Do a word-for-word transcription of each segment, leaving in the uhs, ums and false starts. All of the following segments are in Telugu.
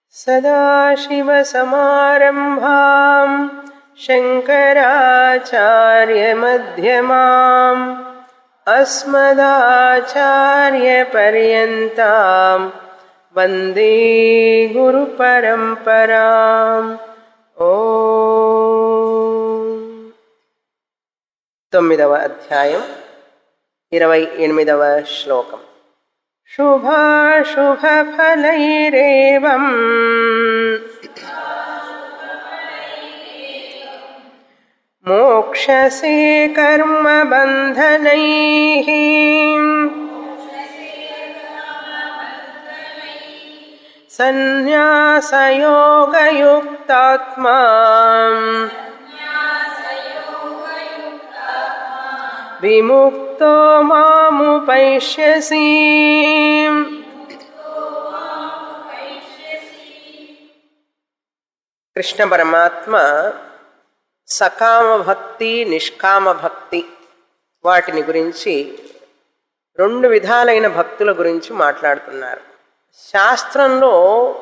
సదాశివసమారంభాం శంకరాచార్యమధ్యమాం అస్మదాచార్యపర్యంతాం వందే గురుపరంపరాం. ఓం. తొమ్మిదవ అధ్యాయం ఇరవై ఎనిమిదవ శ్లోకం. శుభాశుభఫలైరేవం మోక్షసే కర్మబంధనైః సన్యాసయోగయుక్తాత్మా విముక్తో మాముపైష్యసి. కృష్ణ పరమాత్మ సకామ భక్తి నిష్కామ భక్తి వాటిని గురించి రెండు విధాలైన భక్తుల గురించి మాట్లాడుతున్నారు. శాస్త్రంలో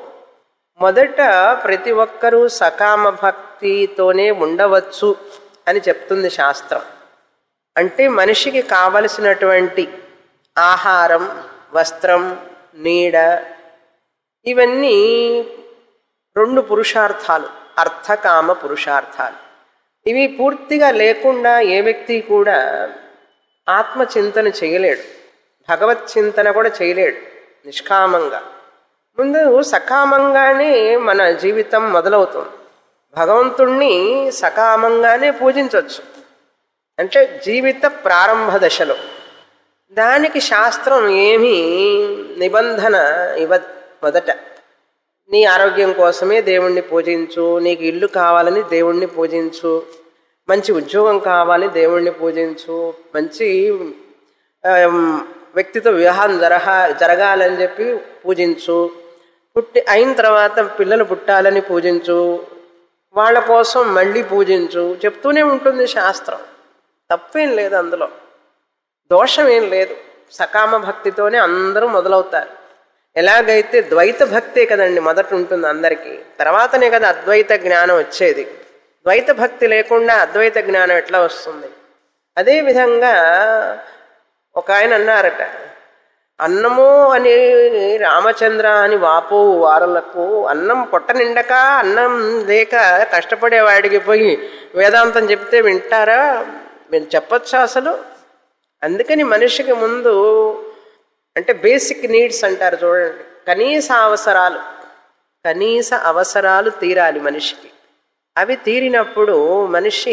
మొదట ప్రతి ఒక్కరూ సకామ భక్తితోనే ఉండవచ్చు అని చెప్తుంది శాస్త్రం. అంటే మనిషికి కావలసినటువంటి ఆహారం, వస్త్రం, నీడ ఇవన్నీ రెండు పురుషార్థాలు, అర్థకామ పురుషార్థాలు. ఇవి పూర్తిగా లేకుండా ఏ వ్యక్తి కూడా ఆత్మచింతన చేయలేడు, భగవత్ చింతన కూడా చేయలేడు నిష్కామంగా. ముందు సకామంగానే మన జీవితం మొదలవుతుంది. భగవంతుణ్ణి సకామంగానే పూజించవచ్చు, అంటే జీవిత ప్రారంభ దశలో. దానికి శాస్త్రం ఏమీ నిబంధన ఇవ్వ. మొదట నీ ఆరోగ్యం కోసమే దేవుణ్ణి పూజించు, నీకు ఇల్లు కావాలని దేవుణ్ణి పూజించు, మంచి ఉద్యోగం కావాలని దేవుణ్ణి పూజించు, మంచి వ్యక్తితో వివాహం జరహ జరగాలని చెప్పి పూజించు, పుట్టి అయిన తర్వాత పిల్లలు పుట్టాలని పూజించు, వాళ్ళ కోసం మళ్ళీ పూజించు చెప్తూనే ఉంటుంది శాస్త్రం. తప్పేం లేదు, అందులో దోషం ఏం లేదు. సకామ భక్తితోనే అందరూ మొదలవుతారు. ఎలాగైతే ద్వైత భక్తే కదండి మొదట ఉంటుంది అందరికీ, తర్వాతనే కదా అద్వైత జ్ఞానం వచ్చేది. ద్వైత భక్తి లేకుండా అద్వైత జ్ఞానం ఎట్లా వస్తుంది? అదేవిధంగా ఒక ఆయన అన్నారట, అన్నము అని రామచంద్ర అని వాపో వారులకు అన్నం పొట్ట నిండక అన్నం లేక కష్టపడేవాడికి పోయి వేదాంతం చెప్తే వింటారా? మీరు చెప్పచ్చా అసలు? అందుకని మనిషికి ముందు అంటే బేసిక్ నీడ్స్ అంటారు చూడండి, కనీస అవసరాలు కనీస అవసరాలు తీరాలి మనిషికి. అవి తీరినప్పుడు మనిషి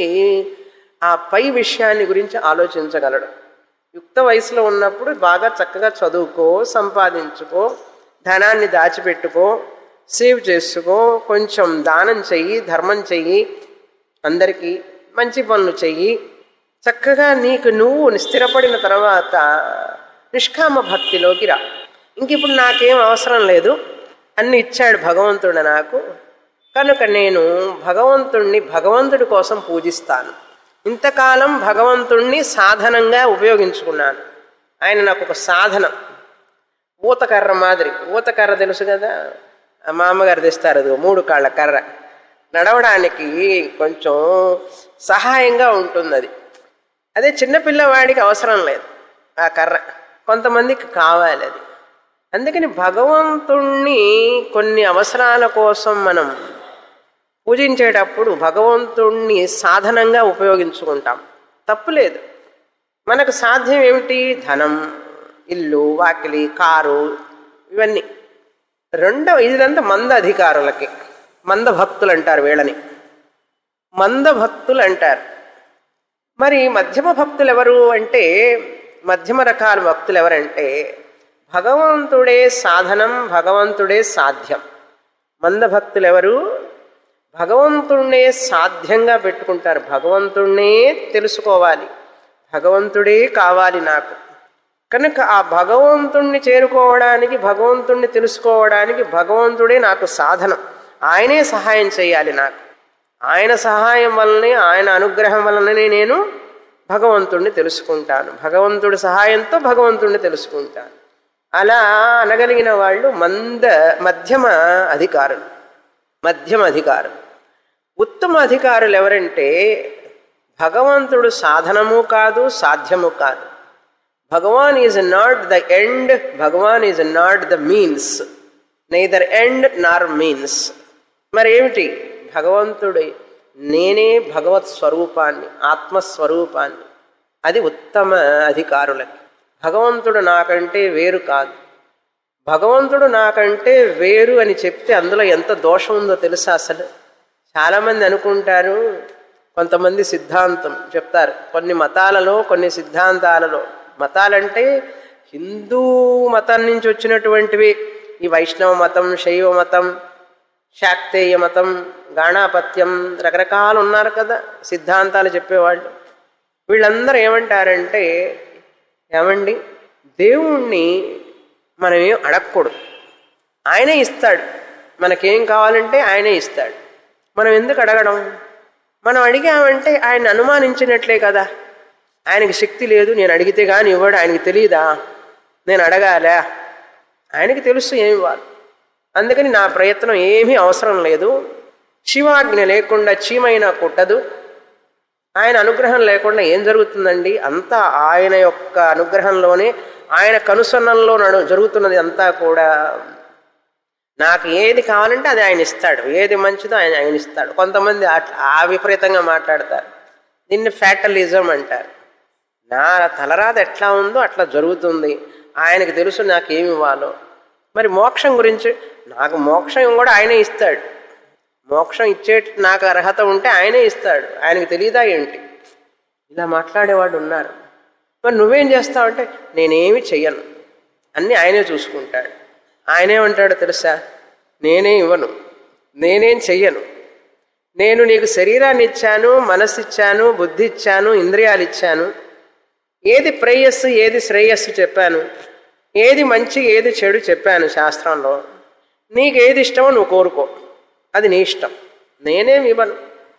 ఆ పై విషయాన్ని గురించి ఆలోచించగలడు. యుక్త వయసులో ఉన్నప్పుడు బాగా చక్కగా చదువుకో, సంపాదించుకో, ధనాన్ని దాచిపెట్టుకో, సేవ్ చేసుకో, కొంచెం దానం చెయ్యి, ధర్మం చెయ్యి, అందరికీ మంచి పనులు చెయ్యి. చక్కగా నీకు నువ్వు స్థిరపడిన తర్వాత నిష్కామ భక్తిలోకి రా. ఇంక ఇప్పుడు నాకేం అవసరం లేదు, అన్ని ఇచ్చాడు భగవంతుడు నాకు, కనుక నేను భగవంతుణ్ణి భగవంతుడి కోసం పూజిస్తాను. ఇంతకాలం భగవంతుణ్ణి సాధనంగా ఉపయోగించుకున్నాను. ఆయన నాకు ఒక సాధనం, ఊతకర్ర మాదిరి. ఊతకర్ర తెలుసు కదా, మా అమ్మగారు తెస్తారు, అది మూడు కాళ్ళ కర్ర, నడవడానికి కొంచెం సహాయంగా ఉంటుంది. అది అదే చిన్నపిల్లవాడికి అవసరం లేదు ఆ కర్ర, కొంతమందికి కావాలి అది. అందుకని భగవంతుణ్ణి కొన్ని అవసరాల కోసం మనం పూజించేటప్పుడు భగవంతుణ్ణి సాధనంగా ఉపయోగించుకుంటాం, తప్పులేదు. మనకు సాధ్యం ఏమిటి? ధనం, ఇల్లు, వాకిలి, కారు, ఇవన్నీ. రెండవ ఇదంతా మంద అధికారులకి, మంద భక్తులు అంటారు వీళ్ళని, మంద భక్తులు అంటారు. మరి మధ్యమ భక్తులు ఎవరు అంటే, మధ్యమ రకాల భక్తులు ఎవరంటే భగవంతుడే సాధనం, భగవంతుడే సాధ్యం. మంద భక్తులు ఎవరు? భగవంతుణ్ణే సాధ్యంగా పెట్టుకుంటారు. భగవంతుణ్ణే తెలుసుకోవాలి, భగవంతుడే కావాలి నాకు. కనుక ఆ భగవంతుణ్ణి చేరుకోవడానికి, భగవంతుణ్ణి తెలుసుకోవడానికి భగవంతుడే నాకు సాధనం. ఆయనే సహాయం చేయాలి నాకు. ఆయన సహాయం వల్లనే, ఆయన అనుగ్రహం వల్లనే నేను భగవంతుణ్ణి తెలుసుకుంటాను. భగవంతుడి సహాయంతో భగవంతుణ్ణి తెలుసుకుంటాను. అలా అనగలిగిన వాళ్ళు మంద మధ్యమ అధికారులు. మధ్యమ అధికారులు. ఉత్తమ అధికారులు ఎవరంటే భగవంతుడు సాధనము కాదు, సాధ్యము కాదు. Bhagavan is not the end, Bhagavan is not the means. Neither end nor means. మరేమిటి? భగవంతుడి నేనే భగవత్ స్వరూపాన్ని, ఆత్మస్వరూపాన్ని. అది ఉత్తమ అధికారులకి. భగవంతుడు నాకంటే వేరు కాదు. భగవంతుడు నాకంటే వేరు అని చెప్తే అందులో ఎంత దోషం ఉందో తెలుసా? అసలు చాలామంది అనుకుంటారు, కొంతమంది సిద్ధాంతం చెప్తారు. కొన్ని మతాలలో, కొన్ని సిద్ధాంతాలలో, మతాలంటే హిందూ మతం నుంచి వచ్చినటువంటివి, ఈ వైష్ణవ మతం, శైవ మతం, శాక్తేయ మతం, గాణాపత్యం, రకరకాలు ఉన్నారు కదా సిద్ధాంతాలు చెప్పేవాళ్ళు. వీళ్ళందరూ ఏమంటారంటే, ఏమండి దేవుణ్ణి మనమేం అడగకూడదు, ఆయనే ఇస్తాడు. మనకేం కావాలంటే ఆయనే ఇస్తాడు. మనం ఎందుకు అడగడం? మనం అడిగామంటే ఆయన అనుమానించినట్లే కదా. ఆయనకి శక్తి లేదు, నేను అడిగితే కానీ ఇవ్వడు. ఆయనకి తెలియదా నేను అడగాలా? ఆయనకి తెలుసు ఏమి ఇవ్వాలి. అందుకని నా ప్రయత్నం ఏమీ అవసరం లేదు. శివాజ్ఞ లేకుండా చీమైనా కుట్టదు. ఆయన అనుగ్రహం లేకుండా ఏం జరుగుతుందండి? అంతా ఆయన యొక్క అనుగ్రహంలోనే, ఆయన కనుసన్నల్లో నడు జరుగుతున్నది అంతా కూడా. నాకు ఏది కావాలంటే అది ఆయన ఇస్తాడు, ఏది మంచిదో ఆయన ఆయన ఇస్తాడు. కొంతమంది అట్లా ఆ విపరీతంగా మాట్లాడతారు. దీన్ని ఫ్యాటలిజం అంటారు. నా తలరాత ఎట్లా ఉందో అట్లా జరుగుతుంది, ఆయనకు తెలుసు నాకేమి ఇవ్వాలో. మరి మోక్షం గురించి, నాకు మోక్షం కూడా ఆయనే ఇస్తాడు. మోక్షం ఇచ్చే నాకు అర్హత ఉంటే ఆయనే ఇస్తాడు, ఆయనకు తెలియదా ఏంటి? ఇలా మాట్లాడేవాడు ఉన్నారు. మరి నువ్వేం చేస్తావంటే, నేనేమి చెయ్యను, అన్నీ ఆయనే చూసుకుంటాడు. ఆయనేమంటాడో తెలుసా? నేనే ఇవ్వను, నేనేం చెయ్యను. నేను నీకు శరీరాన్ని ఇచ్చాను, మనస్సు ఇచ్చాను, బుద్ధి ఇచ్చాను, ఇంద్రియాలు ఇచ్చాను. ఏది ప్రేయస్సు, ఏది శ్రేయస్సు చెప్పాను. ఏది మంచి, ఏది చెడు చెప్పాను శాస్త్రంలో. నీకు ఏది ఇష్టమో నువ్వు కోరుకో, అది నీ ఇష్టం. నేనేమి ఇవ్వను.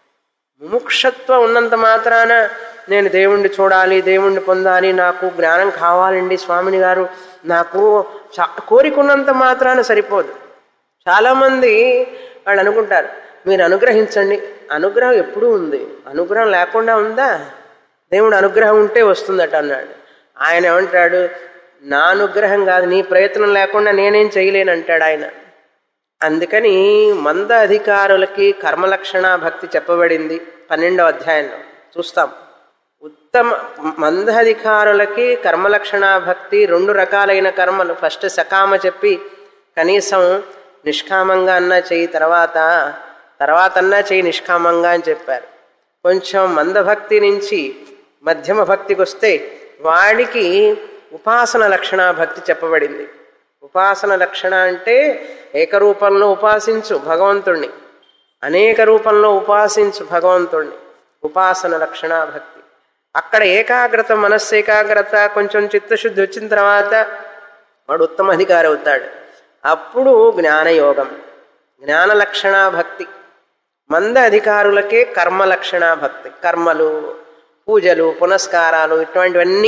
ముముక్షత్వం ఉన్నంత మాత్రాన నేను దేవుణ్ణి చూడాలి, దేవుణ్ణి పొందాలి, నాకు జ్ఞానం కావాలండి స్వామిని గారు, నాకు చా కోరికున్నంత మాత్రాన సరిపోదు. చాలామంది వాళ్ళు అనుకుంటారు, మీరు అనుగ్రహించండి. అనుగ్రహం ఎప్పుడూ ఉంది, అనుగ్రహం లేకుండా ఉందా? దేవుడు అనుగ్రహం ఉంటే వస్తుందట అన్నాడు. ఆయన ఏమంటాడు, నా అనుగ్రహం కాదు, నీ ప్రయత్నం లేకుండా నేనేం చేయలేను అంటాడు ఆయన. అందుకని మంద అధికారులకి కర్మలక్షణ భక్తి చెప్పబడింది పన్నెండవ అధ్యాయంలో చూస్తాం. ఉత్తమ మందాధికారులకి కర్మలక్షణ భక్తి రెండు రకాలైన కర్మలు. ఫస్ట్ సకామ చెప్పి కనీసం నిష్కామంగా అన్నా చెయ్యి, తర్వాత తర్వాత అన్నా చెయ్యి నిష్కామంగా అని చెప్పారు. కొంచెం మందభక్తి నుంచి మధ్యమ భక్తికి వస్తే వాడికి ఉపాసన లక్షణ భక్తి చెప్పబడింది. ఉపాసన లక్షణ అంటే ఏకరూపంలో ఉపాసించు భగవంతుణ్ణి, అనేక రూపంలో ఉపాసించు భగవంతుణ్ణి, ఉపాసన లక్షణ భక్తి. అక్కడ ఏకాగ్రత, మనస్సు ఏకాగ్రత, కొంచెం చిత్తశుద్ధి వచ్చిన తర్వాత వాడు ఉత్తమ అధికారి అవుతాడు. అప్పుడు జ్ఞానయోగం, జ్ఞాన లక్షణ భక్తి. మంద అధికారులకే కర్మ లక్షణ భక్తి. కర్మలు, పూజలు, పునస్కారాలు, ఇటువంటివన్నీ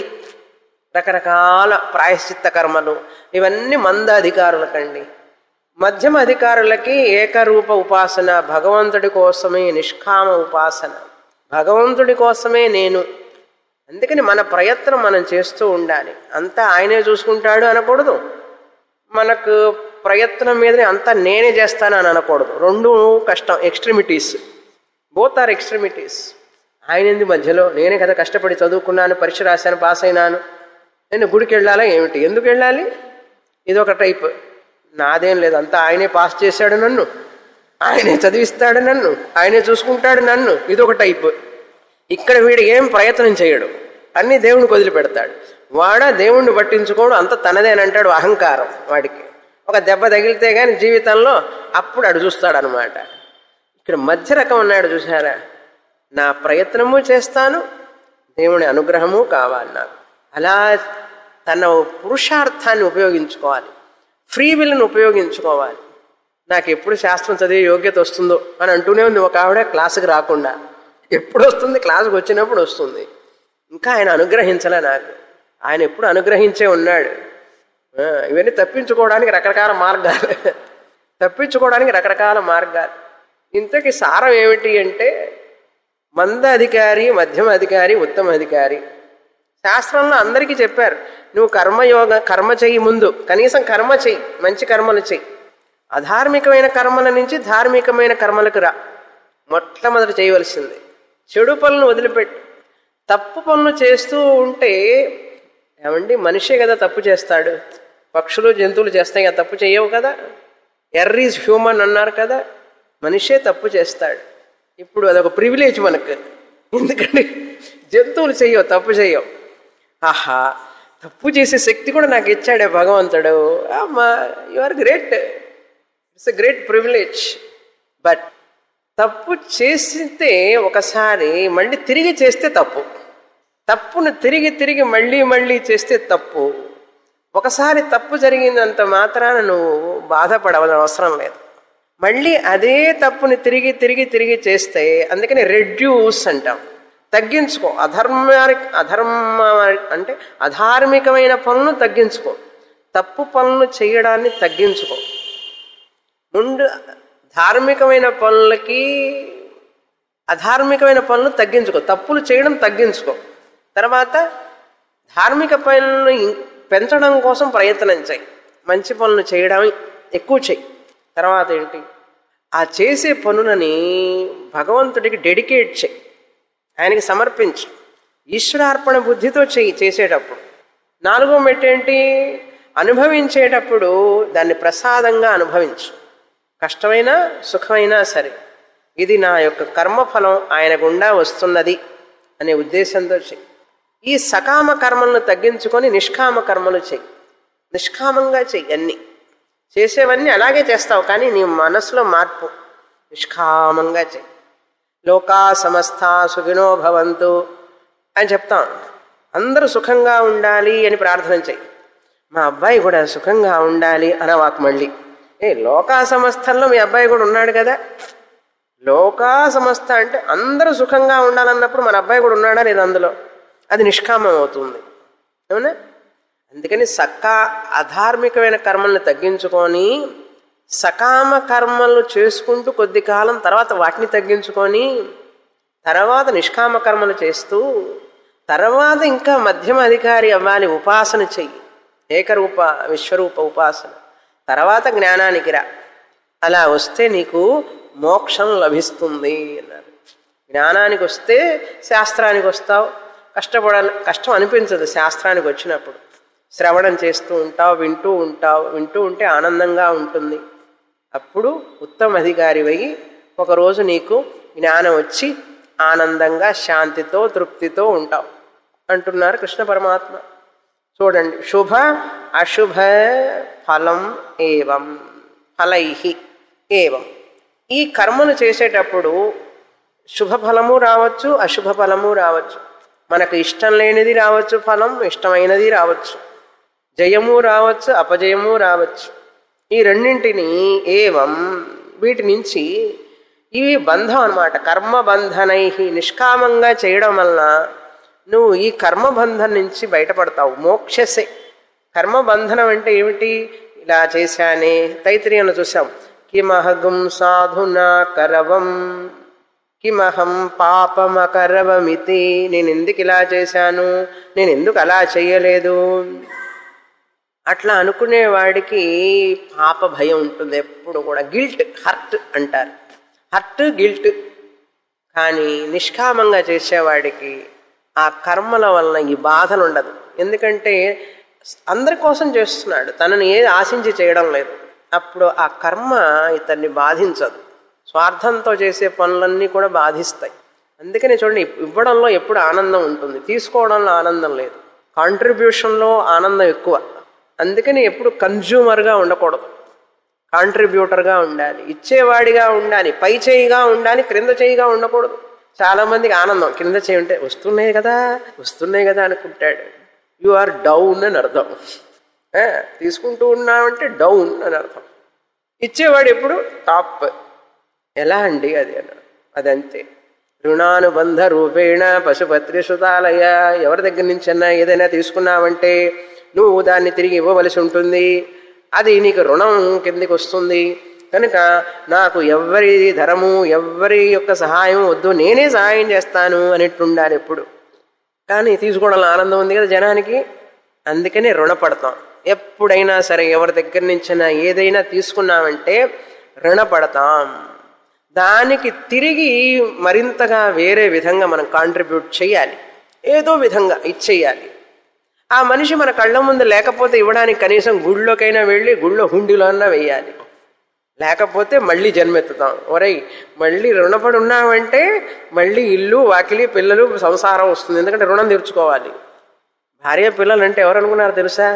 రకరకాల ప్రాయశ్చిత్త కర్మలు, ఇవన్నీ మంద అధికారులకండి. మధ్యమ అధికారులకి ఏకరూప ఉపాసన, భగవంతుడి కోసమే నిష్కామ ఉపాసన, భగవంతుడి కోసమే నేను. అందుకని మన ప్రయత్నం మనం చేస్తూ ఉండాలి. అంతా ఆయనే చూసుకుంటాడు అనకూడదు, మనకు ప్రయత్నం మీదనే అంతా నేనే చేస్తాను అని అనకూడదు. రెండు కష్టం, ఎక్స్ట్రీమిటీస్, బోత్ ఆర్ ఎక్స్ట్రీమిటీస్. ఆయన ఏంది మధ్యలో? నేనే కదా కష్టపడి చదువుకున్నాను, పరీక్ష రాశాను, పాస్ అయినాను, నేను గుడికి వెళ్ళాలా ఏమిటి? ఎందుకు వెళ్ళాలి? ఇదొక టైప్. నాదేం లేదు, అంతా ఆయనే పాస్ చేశాడు నన్ను, ఆయనే చదివిస్తాడు నన్ను, ఆయనే చూసుకుంటాడు నన్ను, ఇదొక టైప్. ఇక్కడ వీడు ఏం ప్రయత్నం చేయడు, అన్నీ దేవుడికి వదిలిపెడతాడు. వాడ దేవుణ్ణి పట్టించుకోడు, అంత తనదేనంటాడు, అహంకారం వాడికి. ఒక దెబ్బ తగిలితే కానీ జీవితంలో అప్పుడు అడు చూస్తాడు అనమాట. ఇక్కడ మధ్య రకం ఉన్నాడు చూసారా, నా ప్రయత్నము చేస్తాను, దేవుని అనుగ్రహము కావాలి నాకు. అలా తన పురుషార్థాన్ని ఉపయోగించుకోవాలి, ఫ్రీ విల్ని ఉపయోగించుకోవాలి. నాకు ఎప్పుడు శాస్త్రం చదివే యోగ్యత వస్తుందో అని అంటూనే ఉంది ఒక ఆవిడ, క్లాసుకి రాకుండా. ఎప్పుడు వస్తుంది? క్లాసుకు వచ్చినప్పుడు వస్తుంది. ఇంకా ఆయన అనుగ్రహించలే నాకు. ఆయన ఎప్పుడు అనుగ్రహించే ఉన్నాడు. ఇవన్నీ తప్పించుకోవడానికి రకరకాల మార్గాలు తప్పించుకోవడానికి రకరకాల మార్గాలు. ఇంతకీ సారం ఏమిటి అంటే మంద అధికారి, మధ్యమ అధికారి, ఉత్తమ అధికారి. శాస్త్రంలో అందరికీ చెప్పారు, నువ్వు కర్మయోగ కర్మ చెయ్యి, ముందు కనీసం కర్మ చెయ్యి, మంచి కర్మలు చెయ్యి. అధార్మికమైన కర్మల నుంచి ధార్మికమైన కర్మలకు రా. మొట్టమొదటి చేయవలసింది చెడు పనులను వదిలిపెట్టు. తప్పు పనులు చేస్తూ ఉంటే ఏమండి, మనిషే కదా తప్పు చేస్తాడు. పక్షులు జంతువులు చేస్తాయి కదా, తప్పు చేయవు కదా. ఎర్ర్ ఈజ్ హ్యూమన్ అన్నారు కదా, మనిషే తప్పు చేస్తాడు. ఇప్పుడు అదొక ప్రివిలేజ్ మనకు, ఎందుకంటే జంతువులు చెయ్యవు, తప్పు చెయ్యవు. ఆహా, తప్పు చేసే శక్తి కూడా నాకు ఇచ్చాడే భగవంతుడు, అమ్మా you are great, it's a great privilege. But తప్పు చేస్తే ఒకసారి మళ్ళీ తిరిగి చేస్తే తప్పు. తప్పును తిరిగి తిరిగి మళ్ళీ మళ్ళీ చేస్తే తప్పు. ఒకసారి తప్పు జరిగిందంత మాత్రాన నువ్వు బాధపడవలసిన అవసరం లేదు. మళ్ళీ అదే తప్పుని తిరిగి తిరిగి తిరిగి చేస్తే, అందుకని రెడ్యూస్ అంటాం, తగ్గించుకో. అధర్మ అధర్మ అంటే అధార్మికమైన పనులను తగ్గించుకో, తప్పు పనులు చేయడాన్ని తగ్గించుకో. ముందు ధార్మికమైన పనులకి అధార్మికమైన పనులు తగ్గించుకో, తప్పులు చేయడం తగ్గించుకో. తర్వాత ధార్మిక పనులను పెంచడం కోసం ప్రయత్నం చేయి, మంచి పనులు చేయడం ఎక్కువ చెయ్యి. తర్వాత ఏంటి, ఆ చేసే పనులని భగవంతుడికి డెడికేట్ చేయి, ఆయనకి సమర్పించు. ఈశ్వరార్పణ బుద్ధితో చెయ్యి చేసేటప్పుడు. నాలుగో మెట్టేంటి, అనుభవించేటప్పుడు దాన్ని ప్రసాదంగా అనుభవించు. కష్టమైనా సుఖమైనా సరే, ఇది నా యొక్క కర్మఫలం ఆయన గుండా వస్తున్నది అనే ఉద్దేశంతో చెయ్యి. ఈ సకామ కర్మలను తగ్గించుకొని నిష్కామ కర్మలు చెయ్యి. నిష్కామంగా చెయ్యి. అన్నీ చేసేవన్నీ అలాగే చేస్తావు, కానీ నీ మనసులో మార్పు. నిష్కామంగా చెయ్యి. లోకా సమస్త సుఖినో భవంతు అని చెప్తాం. అందరూ సుఖంగా ఉండాలి అని ప్రార్థన చెయ్యి. మా అబ్బాయి కూడా సుఖంగా ఉండాలి అనవాకు. మళ్ళీ ఏ లోకా సమస్తల్లో మీ అబ్బాయి కూడా ఉన్నాడు కదా. లోకా సమస్త అంటే అందరూ సుఖంగా ఉండాలన్నప్పుడు మన అబ్బాయి కూడా ఉన్నాడా లేదు అందులో, అది నిష్కామం అవుతుంది. అవునా? అందుకని సకా అధార్మికమైన కర్మల్ని తగ్గించుకొని సకామ కర్మలు చేసుకుంటూ కొద్ది కాలం తర్వాత వాటిని తగ్గించుకొని తర్వాత నిష్కామ కర్మలు చేస్తూ తర్వాత ఇంకా మధ్యమ అధికారి అవ్వాలి. ఉపాసన చెయ్యి, ఏకరూప విశ్వరూప ఉపాసన. తర్వాత జ్ఞానానికి రా. అలా వస్తే నీకు మోక్షం లభిస్తుంది అన్నారు. జ్ఞానానికి వస్తే శాస్త్రానికి వస్తావు. కష్టపడాలి, కష్టం అనిపించదు శాస్త్రానికి వచ్చినప్పుడు. శ్రవణం చేస్తూ ఉంటావు, వింటూ ఉంటావు. వింటూ ఉంటే ఆనందంగా ఉంటుంది. అప్పుడు ఉత్తమ అధికారి అయ్యి ఒకరోజు నీకు జ్ఞానం వచ్చి ఆనందంగా శాంతితో తృప్తితో ఉంటావు అంటున్నారు కృష్ణ పరమాత్మ. చూడండి, శుభ అశుభ ఫలం ఏవం ఫలైహి ఏవం. ఈ కర్మను చేసేటప్పుడు శుభ ఫలము రావచ్చు, అశుభ ఫలము రావచ్చు. మనకు ఇష్టం లేనిది రావచ్చు ఫలం, ఇష్టమైనది రావచ్చు. జయము రావచ్చు, అపజయము రావచ్చు. ఈ రెండింటిని ఏవం, వీటి నుంచి ఇవి బంధం అన్నమాట. కర్మబంధనై నిష్కామంగా చేయడం వలన నువ్వు ఈ కర్మబంధం నుంచి బయటపడతావు. మోక్షసే. కర్మబంధనం అంటే ఏమిటి? ఇలా చేశానే, తైత్రీయంలో చూసాం. కిమహగం సాధునా కరవం కిమహం పాపమకరవమితి. నేను ఎందుకు ఇలా చేశాను, నేను ఎందుకు అలా చేయలేదు, అట్లా అనుకునేవాడికి పాప భయం ఉంటుంది ఎప్పుడు కూడా. గిల్ట్, హర్ట్ అంటారు. Hurt, guilt. కానీ నిష్కామంగా చేసేవాడికి ఆ కర్మల వలన ఈ బాధలు ఉండదు. ఎందుకంటే అందరి కోసం చేస్తున్నాడు, తనని ఏది ఆశించి చేయడం లేదు. అప్పుడు ఆ కర్మ ఇతన్ని బాధించదు. స్వార్థంతో చేసే పనులన్నీ కూడా బాధిస్తాయి. అందుకని చూడండి, ఇవ్వడంలో ఎప్పుడు ఆనందం ఉంటుంది, తీసుకోవడంలో ఆనందం లేదు. కాంట్రిబ్యూషన్లో ఆనందం ఎక్కువ. అందుకని ఎప్పుడు కన్జ్యూమర్గా ఉండకూడదు, కాంట్రిబ్యూటర్గా ఉండాలి, ఇచ్చేవాడిగా ఉండాలి, పై చేయిగా ఉండాలి, క్రింద చేయిగా ఉండకూడదు. చాలామందికి ఆనందం కింద చేయి ఉంటే వస్తున్నాయి కదా వస్తున్నాయి కదా అనుకుంటాడు. యు ఆర్ డౌన్ అని అర్థం. తీసుకుంటూ ఉన్నామంటే డౌన్ అని అర్థం. ఇచ్చేవాడు ఎప్పుడు టాప్. ఎలా అండి అది అన్నాడు. అదంతే. రుణానుబంధ రూపేణ పశుపత్రి సుతాలయ. ఎవరి దగ్గర నుంచి అన్నా ఏదైనా తీసుకున్నామంటే నువ్వు దాన్ని తిరిగి ఇవ్వవలసి ఉంటుంది, అది నీకు రుణం కిందికి వస్తుంది. కనుక నాకు ఎవ్వరి ధరము ఎవ్వరి యొక్క సహాయం వద్దు, నేనే సహాయం చేస్తాను అనేట్టుండాలి ఎప్పుడు. కానీ తీసుకోవడంలో ఆనందం ఉంది కదా జనానికి, అందుకనే రుణపడతాం. ఎప్పుడైనా సరే ఎవరి దగ్గర నుంచైనా ఏదైనా తీసుకున్నామంటే రుణపడతాం. దానికి తిరిగి మరింతగా వేరే విధంగా మనం కాంట్రిబ్యూట్ చేయాలి, ఏదో విధంగా ఇచ్చేయాలి. ఆ మనిషి మన కళ్ళ ముందు లేకపోతే ఇవ్వడానికి కనీసం గుళ్ళోకైనా వెళ్ళి గుళ్ళో హుండీలో అన్నా వేయాలి. లేకపోతే మళ్ళీ జన్మెత్తుతాం. ఒరై మళ్ళీ రుణపడి ఉన్నామంటే మళ్ళీ ఇల్లు వాకిలి పిల్లలు సంసారం వస్తుంది, ఎందుకంటే రుణం తీర్చుకోవాలి. భార్య పిల్లలు అంటే ఎవరు అనుకున్నారో తెలుసా?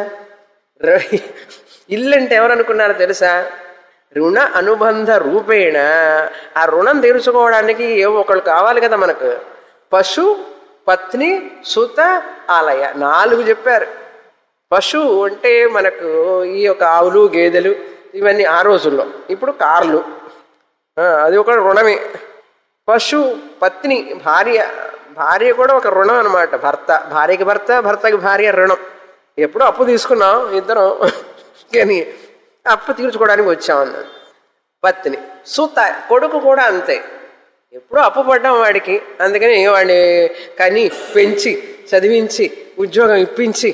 ఇల్లు అంటే ఎవరు అనుకున్నారో తెలుసా? రుణ అనుబంధ రూపేణ ఆ రుణం తీర్చుకోవడానికి ఏవో ఒకళ్ళు కావాలి కదా మనకు. పశు పత్ని సుత ఆలయ నాలుగు చెప్పారు. పశువు అంటే మనకు ఈ యొక్క ఆవులు గేదెలు ఇవన్నీ ఆ రోజుల్లో, ఇప్పుడు కార్లు, అది ఒక రుణమే. పశు పత్ని భార్య, భార్య కూడా ఒక రుణం అనమాట. భర్త భార్యకి భర్త, భర్తకి భార్య రుణం. ఎప్పుడూ అప్పు తీసుకున్నాం ఇద్దరం, కానీ అప్పు తీర్చుకోవడానికి వచ్చామన్నది పత్ని. సుత కొడుకు కూడా అంతే, ఎప్పుడూ అప్పు పడ్డాం వాడికి, అందుకని వాడిని కని పెంచి చదివించి ఉద్యోగం ఇప్పించి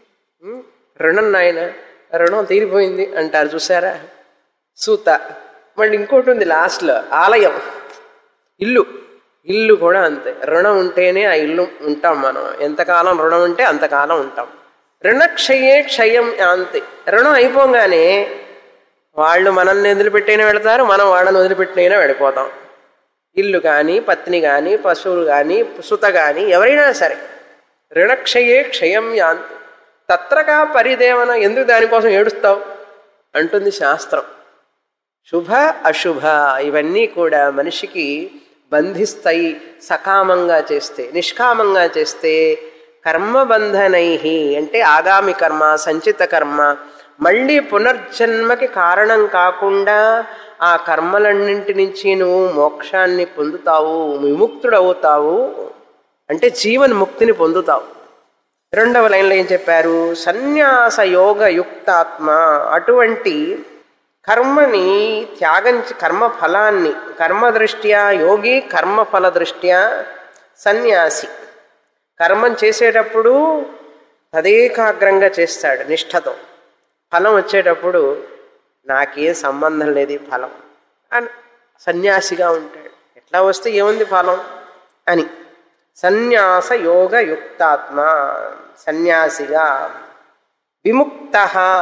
రుణం నాయన రుణం తీరిపోయింది అంటారు చూసారా, సూత. మళ్ళీ ఇంకోటి ఉంది లాస్ట్లో, ఆలయం, ఇల్లు. ఇల్లు కూడా అంతే, రుణం ఉంటేనే ఆ ఇల్లు ఉంటాం మనం. ఎంతకాలం రుణం ఉంటే అంతకాలం ఉంటాం. రుణక్షయే క్షయం యాంతి. రుణం అయిపోగానే వాళ్ళు మనల్ని వదిలిపెట్టైనా వెళతారు, మనం వాళ్ళని వదిలిపెట్టినైనా వెళ్ళిపోతాం. ఇల్లు కానీ పత్ని కానీ పశువులు కానీ సుత కానీ ఎవరైనా సరే రుణక్షయే క్షయం యాంతి. తత్రకా పరిదేవన, ఎందుకు దానికోసం ఏడుస్తావు అంటుంది శాస్త్రం. శుభ అశుభ ఇవన్నీ కూడా మనిషికి బంధిస్తాయి సకామంగా చేస్తే. నిష్కామంగా చేస్తే కర్మబంధనై అంటే ఆగామి కర్మ సంచిత కర్మ మళ్ళీ పునర్జన్మకి కారణం కాకుండా ఆ కర్మలన్నింటి నుంచి నువ్వు మోక్షాన్ని పొందుతావు, విముక్తుడవుతావు, అంటే జీవన్ముక్తిని పొందుతావు. రెండవ లైన్లో ఏం చెప్పారు? సన్యాస యోగ యుక్తాత్మ. అటువంటి కర్మని త్యాగం, కర్మ ఫలాన్ని కర్మ దృష్ట్యా యోగి, కర్మఫల దృష్ట్యా సన్యాసి. కర్మం చేసేటప్పుడు తదేకాగ్రంగా చేస్తాడు నిష్ఠతో. ఫలం వచ్చేటప్పుడు నాకేం సంబంధం లేదు ఈ ఫలం అని సన్యాసిగా ఉంటాడు. ఎట్లా వస్తే ఏముంది ఫలం అని. సన్యాస యోగ యుక్తాత్మ, సన్యాసిగా. విముక్త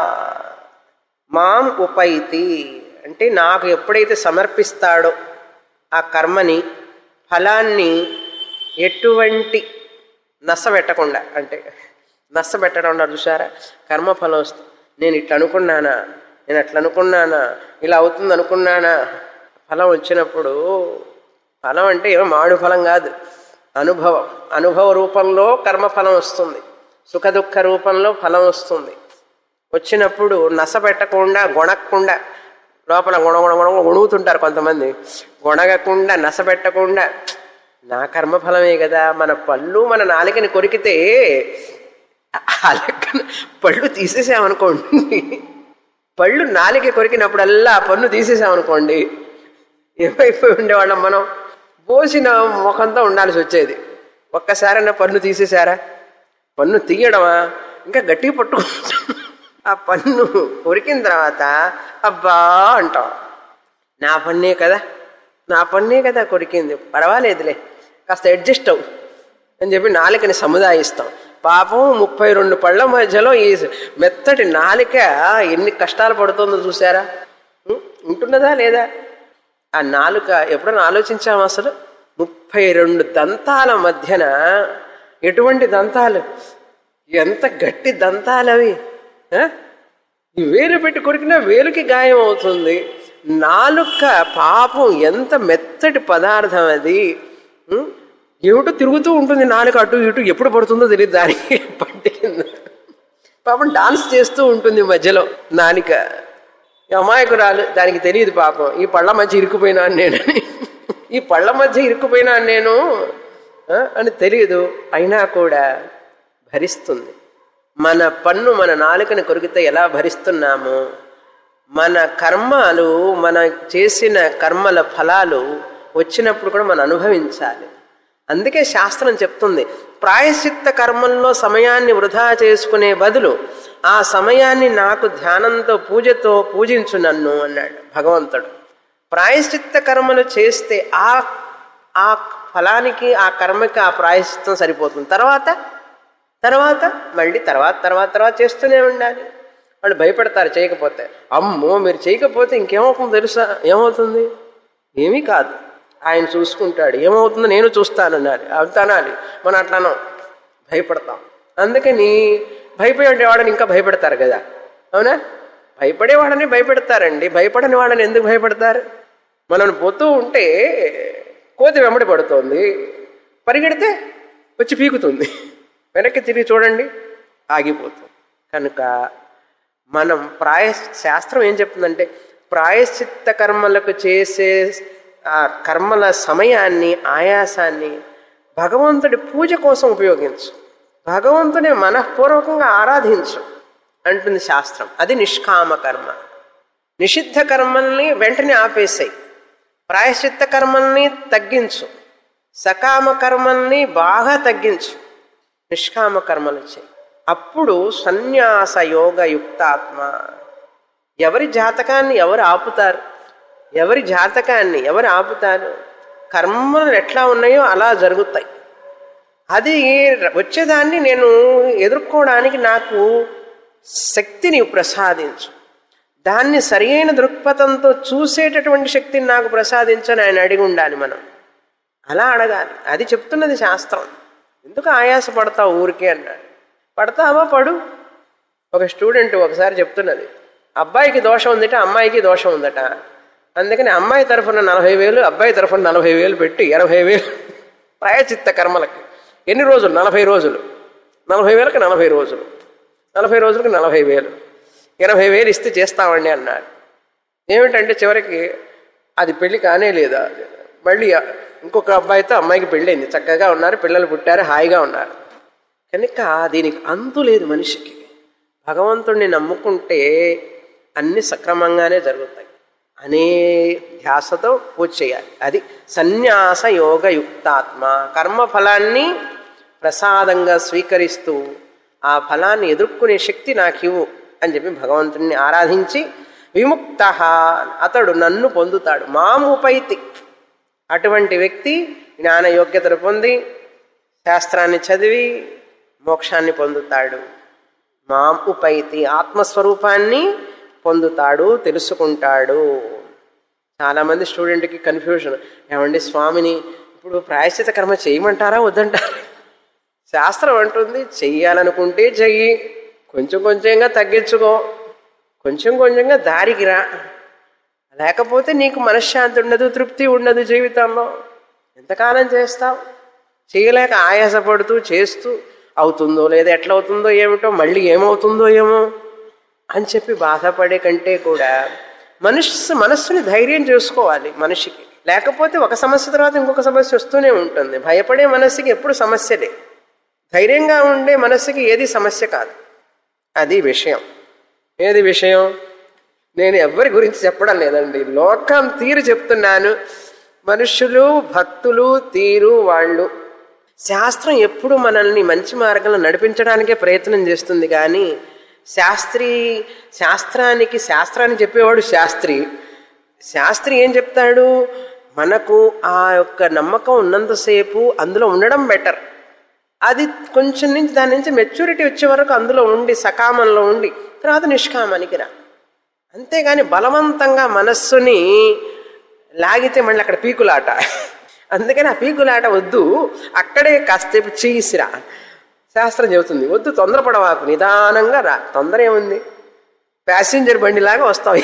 మాం ఉపైతి అంటే నాకు ఎప్పుడైతే సమర్పిస్తాడో ఆ కర్మని ఫలాన్ని ఎటువంటి నష్ట పెట్టకుండా, అంటే నష్ట పెట్టకుండా చూసారా, కర్మఫలం వస్తుంది. నేను ఇట్లా అనుకున్నానా, నేను అట్లా అనుకున్నానా, ఇలా అవుతుంది అనుకున్నానా, ఫలం వచ్చినప్పుడు, ఫలం అంటే ఏమో మామిడి ఫలం కాదు, అనుభవం. అనుభవ రూపంలో కర్మఫలం వస్తుంది, సుఖ దుఃఖ రూపంలో ఫలం వస్తుంది. వచ్చినప్పుడు నస పెట్టకుండా గొణగకుండా, లోపల గుణ గుణ గుణ గొణుగుతుంటారు కొంతమంది, గొణగకుండా నస పెట్టకుండా నా కర్మఫలమే కదా. మన పళ్ళు మన నాలుకని కొరికితే అలక్కన పళ్ళు తీసేసామనుకోండి, పళ్ళు నాలుక కొరికినప్పుడల్లా ఆ పన్ను తీసేసామనుకోండి, ఏమైపోయి ఉండేవాళ్ళం మనం? పోసిన ముఖంతో ఉండాల్సి వచ్చేది. ఒక్కసారైనా పన్ను తీసేశారా? పన్ను తీయడమా, ఇంకా గట్టిగా పట్టుకుంటాం. ఆ పన్ను కొరికిన తర్వాత అబ్బా అంటాం, నా పన్నే కదా, నా పన్నే కదా కొరికింది, పర్వాలేదులే, కాస్త అడ్జస్ట్ అవు అని చెప్పి నాలుకని సముదాయిస్తాం. పాపం ముప్పై రెండు పళ్ళ మధ్యలో ఈ మెత్తటి నాలిక ఎన్ని కష్టాలు పడుతుందో చూసారా? ఉంటున్నదా లేదా? ఆ నాలుక ఎప్పుడైనా ఆలోచించాము అసలు? ముప్పై రెండు దంతాల మధ్యన ఎటువంటి దంతాలు, ఎంత గట్టి దంతాలు అవి! ఈ వేలు పెట్టి కొరికినా వేలుకి గాయం అవుతుంది. నాలుక పాపం ఎంత మెత్తటి పదార్థం అది, ఏమిటో తిరుగుతూ ఉంటుంది నాలుక అటు ఇటు, ఎప్పుడు పడుతుందో తెలియదు దానికి. పంటి కింద పాపం డాన్స్ చేస్తూ ఉంటుంది మధ్యలో నాలిక. అమాయకురాలు, దానికి తెలియదు పాపం ఈ పళ్ళ మధ్య ఇరుక్కుపోయినాను నేను, ఈ పళ్ళ మధ్య ఇరుక్కుపోయినాను నేను అని తెలియదు. అయినా కూడా భరిస్తుంది. మన పన్ను మన నాలుకని కొరికితే ఎలా భరిస్తున్నామో మన కర్మలు మన చేసిన కర్మల ఫలాలు వచ్చినప్పుడు కూడా మనం అనుభవించాలి. అందుకే శాస్త్రం చెప్తుంది, ప్రాయశ్చిత్త కర్మల్లో సమయాన్ని వృధా చేసుకునే బదులు ఆ సమయాన్ని నాకు ధ్యానంతో పూజతో పూజించు నన్ను అన్నాడు భగవంతుడు. ప్రాయశ్చిత్త కర్మలు చేస్తే ఆ ఆ ఫలానికి ఆ కర్మకి ఆ ప్రాయశ్చిత్తం సరిపోతుంది. తర్వాత తర్వాత మళ్ళీ తర్వాత తర్వాత తర్వాత చేస్తూనే ఉండాలి. వాళ్ళు భయపడతారు చేయకపోతే. అమ్మో మీరు చేయకపోతే ఇంకేమవుతుందో తెలుసా? ఏమవుతుంది? ఏమీ కాదు, ఆయన చూసుకుంటాడు. ఏమవుతుందో నేను చూస్తానన్నారు. అవుతానాలి మనం అట్లానో భయపడతాం. అందుకని భయపడేవాడని ఇంకా భయపడతారు కదా, అవునా? భయపడేవాడని భయపెడతారండి, భయపడని వాడని ఎందుకు భయపడతారు? మనం పోతూ ఉంటే కోతి వెంబడి పడుతోంది, పరిగెడితే వచ్చి పీకుతుంది, వెనక్కి తిరిగి చూడండి ఆగిపోతుంది. కనుక మనం ప్రాయ శాస్త్రం ఏం చెప్తుందంటే ప్రాయశ్చిత్త కర్మలకు చేసే ఆ కర్మల సమయాన్ని ఆయాసాన్ని భగవంతుడి పూజ కోసం ఉపయోగించు, భగవంతుని మనఃపూర్వకంగా ఆరాధించు అంటుంది శాస్త్రం. అది నిష్కామ కర్మ. నిషిద్ధ కర్మల్ని వెంటనే ఆపేసాయి, ప్రాయశ్చిత్త కర్మల్ని తగ్గించు, సకామ కర్మల్ని బాగా తగ్గించు, నిష్కామ కర్మలు చేయి. అప్పుడు సన్యాస యోగ యుక్తాత్మ. ఎవరి జాతకాన్ని ఎవరు ఆపుతారు? ఎవరి జాతకాన్ని ఎవరు ఆపుతారు? కర్మలు ఎట్లా ఉన్నాయో అలా జరుగుతాయి. అది వచ్చేదాన్ని నేను ఎదుర్కోవడానికి నాకు శక్తిని ప్రసాదించు, దాన్ని సరి అయిన దృక్పథంతో చూసేటటువంటి శక్తిని నాకు ప్రసాదించని ఆయన అడిగి ఉండాలి. మనం అలా అడగాలి. అది చెప్తున్నది శాస్త్రం. ఎందుకు ఆయాస పడతావు ఊరికే అన్నాడు. పడతావా పడు. ఒక స్టూడెంట్ ఒకసారి చెప్తున్నది, అబ్బాయికి దోషం ఉందట, అమ్మాయికి దోషం ఉందట. అందుకని అమ్మాయి తరఫున నలభై వేలు అబ్బాయి తరఫున నలభై వేలు పెట్టి ఎనభై వేలు ప్రాయచిత్త కర్మలకి. ఎన్ని రోజులు? నలభై రోజులు. నలభై వేలకు నలభై రోజులు, నలభై రోజులకు నలభై వేలు, ఎనభై వేలు ఇస్తే చేస్తామండి అన్నాడు. ఏమిటంటే చివరికి అది పెళ్లి కానే లేదా. మళ్ళీ ఇంకొక అబ్బాయితో అమ్మాయికి పెళ్ళైంది, చక్కగా ఉన్నారు, పిల్లలు పుట్టారు, హాయిగా ఉన్నారు. కనుక దీనికి అంతు లేదు మనిషికి. భగవంతుడిని నమ్ముకుంటే అన్ని సక్రమంగానే జరుగుతాయి అనే ధ్యాసతో పూజ చేయాలి. అది సన్యాస యోగ యుక్తాత్మ. కర్మఫలాన్ని ప్రసాదంగా స్వీకరిస్తూ ఆ ఫలాన్ని ఎదుర్కొనే శక్తి నాకు ఇవ్వు అని చెప్పి భగవంతుడిని ఆరాధించి విముక్త అతడు నన్ను పొందుతాడు. మాముపైతి. అటువంటి వ్యక్తి జ్ఞాన యోగ్యతను పొంది శాస్త్రాన్ని చదివి మోక్షాన్ని పొందుతాడు. మాం ఉపైతి. ఆత్మస్వరూపాన్ని పొందుతాడు, తెలుసుకుంటాడు. చాలామంది స్టూడెంట్కి కన్ఫ్యూజన్, ఏమండి స్వామిని ఇప్పుడు ప్రాయశ్చిత కర్మ చేయమంటారా వద్దంటారా? శాస్త్రం అంటుంది చెయ్యాలనుకుంటే చెయ్యి, కొంచెం కొంచెంగా తగ్గించుకో, కొంచెం కొంచెంగా దారికి రా, లేకపోతే నీకు మనశ్శాంతి ఉండదు, తృప్తి ఉండదు జీవితంలో. ఎంతకాలం చేస్తావు? చేయలేక ఆయాసపడుతూ చేస్తూ అవుతుందో లేదా ఎట్లా అవుతుందో ఏమిటో, మళ్ళీ ఏమవుతుందో ఏమో అని చెప్పి బాధపడే కంటే కూడా మనస్సు మనస్సుని ధైర్యం చేసుకోవాలి మనిషికి. లేకపోతే ఒక సమస్య తర్వాత ఇంకొక సమస్య వస్తూనే ఉంటుంది. భయపడే మనస్సుకి ఎప్పుడు సమస్యలే, ధైర్యంగా ఉండే మనస్సుకి ఏది సమస్య కాదు. అది విషయం. ఏది విషయం? నేను ఎవరి గురించి చెప్పడం లేదండి, లోకం తీరు చెప్తున్నాను. మనుషులు భక్తులు తీరు వాళ్ళు. శాస్త్రం ఎప్పుడు మనల్ని మంచి మార్గంలో నడిపించడానికే ప్రయత్నం చేస్తుంది. కానీ శాస్త్రి శాస్త్రానికి శాస్త్రాన్ని చెప్పేవాడు శాస్త్రి. శాస్త్రి ఏం చెప్తాడు? మనకు ఆ యొక్క నమ్మకం ఉన్నంతసేపు అందులో ఉండడం బెటర్. అది కొంచెం నుంచి దాని నుంచి మెచ్యూరిటీ వచ్చే వరకు అందులో ఉండి సకామంలో ఉండి తర్వాత నిష్కామానికి రా. అంతేగాని బలవంతంగా మనస్సుని లాగితే మళ్ళీ అక్కడ పీకులాట. అందుకని ఆ పీకులాట వద్దు, అక్కడే కాసేపు చీసిరా. శాస్త్రం చెబుతుంది వద్దు, తొందరపడవాకు, నిదానంగా రా. తొందర ఏముంది? ప్యాసింజర్ బండిలాగా వస్తావు,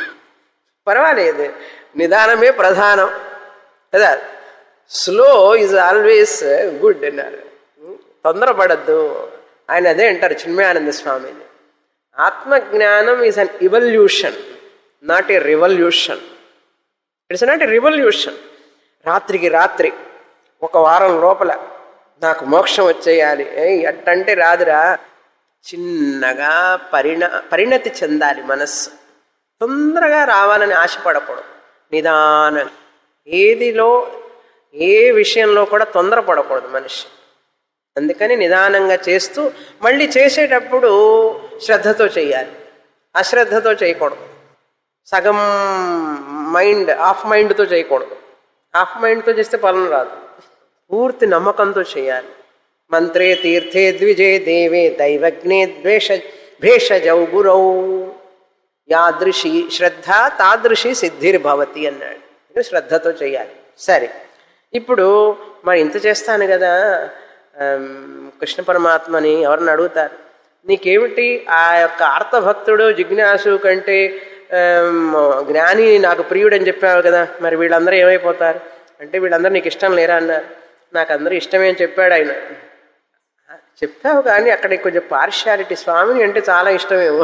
పర్వాలేదు, నిదానమే ప్రధానం కదా. స్లో ఈజ్ ఆల్వేస్ గుడ్ అన్నారు. తొందరపడద్దు ఆయన అదే అంటారు చిన్మయానంద స్వామిని. ఆత్మజ్ఞానం is an evolution, not a revolution. It's not a revolution. రాత్రికి రాత్రి ఒక వారం లోపల నాకు మోక్షం వచ్చేయాలి, ఏ అట్టంటే రాదురా. చిన్నగా పరిణ పరిణతి చెందాలి మనస్సు. తొందరగా రావాలని ఆశపడకూడదు. నిదానం. ఏదిలో ఏ విషయంలో కూడా తొందరపడకూడదు మనిషి. అందుకని నిదానంగా చేస్తూ మళ్ళీ చేసేటప్పుడు శ్రద్ధతో చేయాలి, అశ్రద్ధతో చేయకూడదు. సగం మైండ్ ఆఫ్ మైండ్తో చేయకూడదు. ఆఫ్ మైండ్తో చేస్తే ఫలం రాదు. పూర్తి నమ్మకంతో చేయాలి. మంత్రే తీర్థే ద్విజే దేవే దైవజ్ఞే ద్వేష భేషజౌ గురౌ యాదృశి శ్రద్ధ తాదృశి సిద్ధిర్భవతి అన్నాడు. శ్రద్ధతో చేయాలి. సరే, ఇప్పుడు మరి ఇంత చేస్తాను కదా కృష్ణ పరమాత్మని ఎవరిని అడుగుతారు, నీకేమిటి ఆ యొక్క ఆర్తభక్తుడు జిజ్ఞాసు కంటే జ్ఞాని నాకు ప్రియుడని చెప్పావు కదా, మరి వీళ్ళందరూ ఏమైపోతారు అంటే, వీళ్ళందరూ నీకు ఇష్టం లేరా అన్నారు. నాకు అందరూ ఇష్టమే అని చెప్పాడు ఆయన. చెప్పావు కానీ అక్కడ కొంచెం పార్షియాలిటీ, స్వామిని అంటే చాలా ఇష్టమేమో,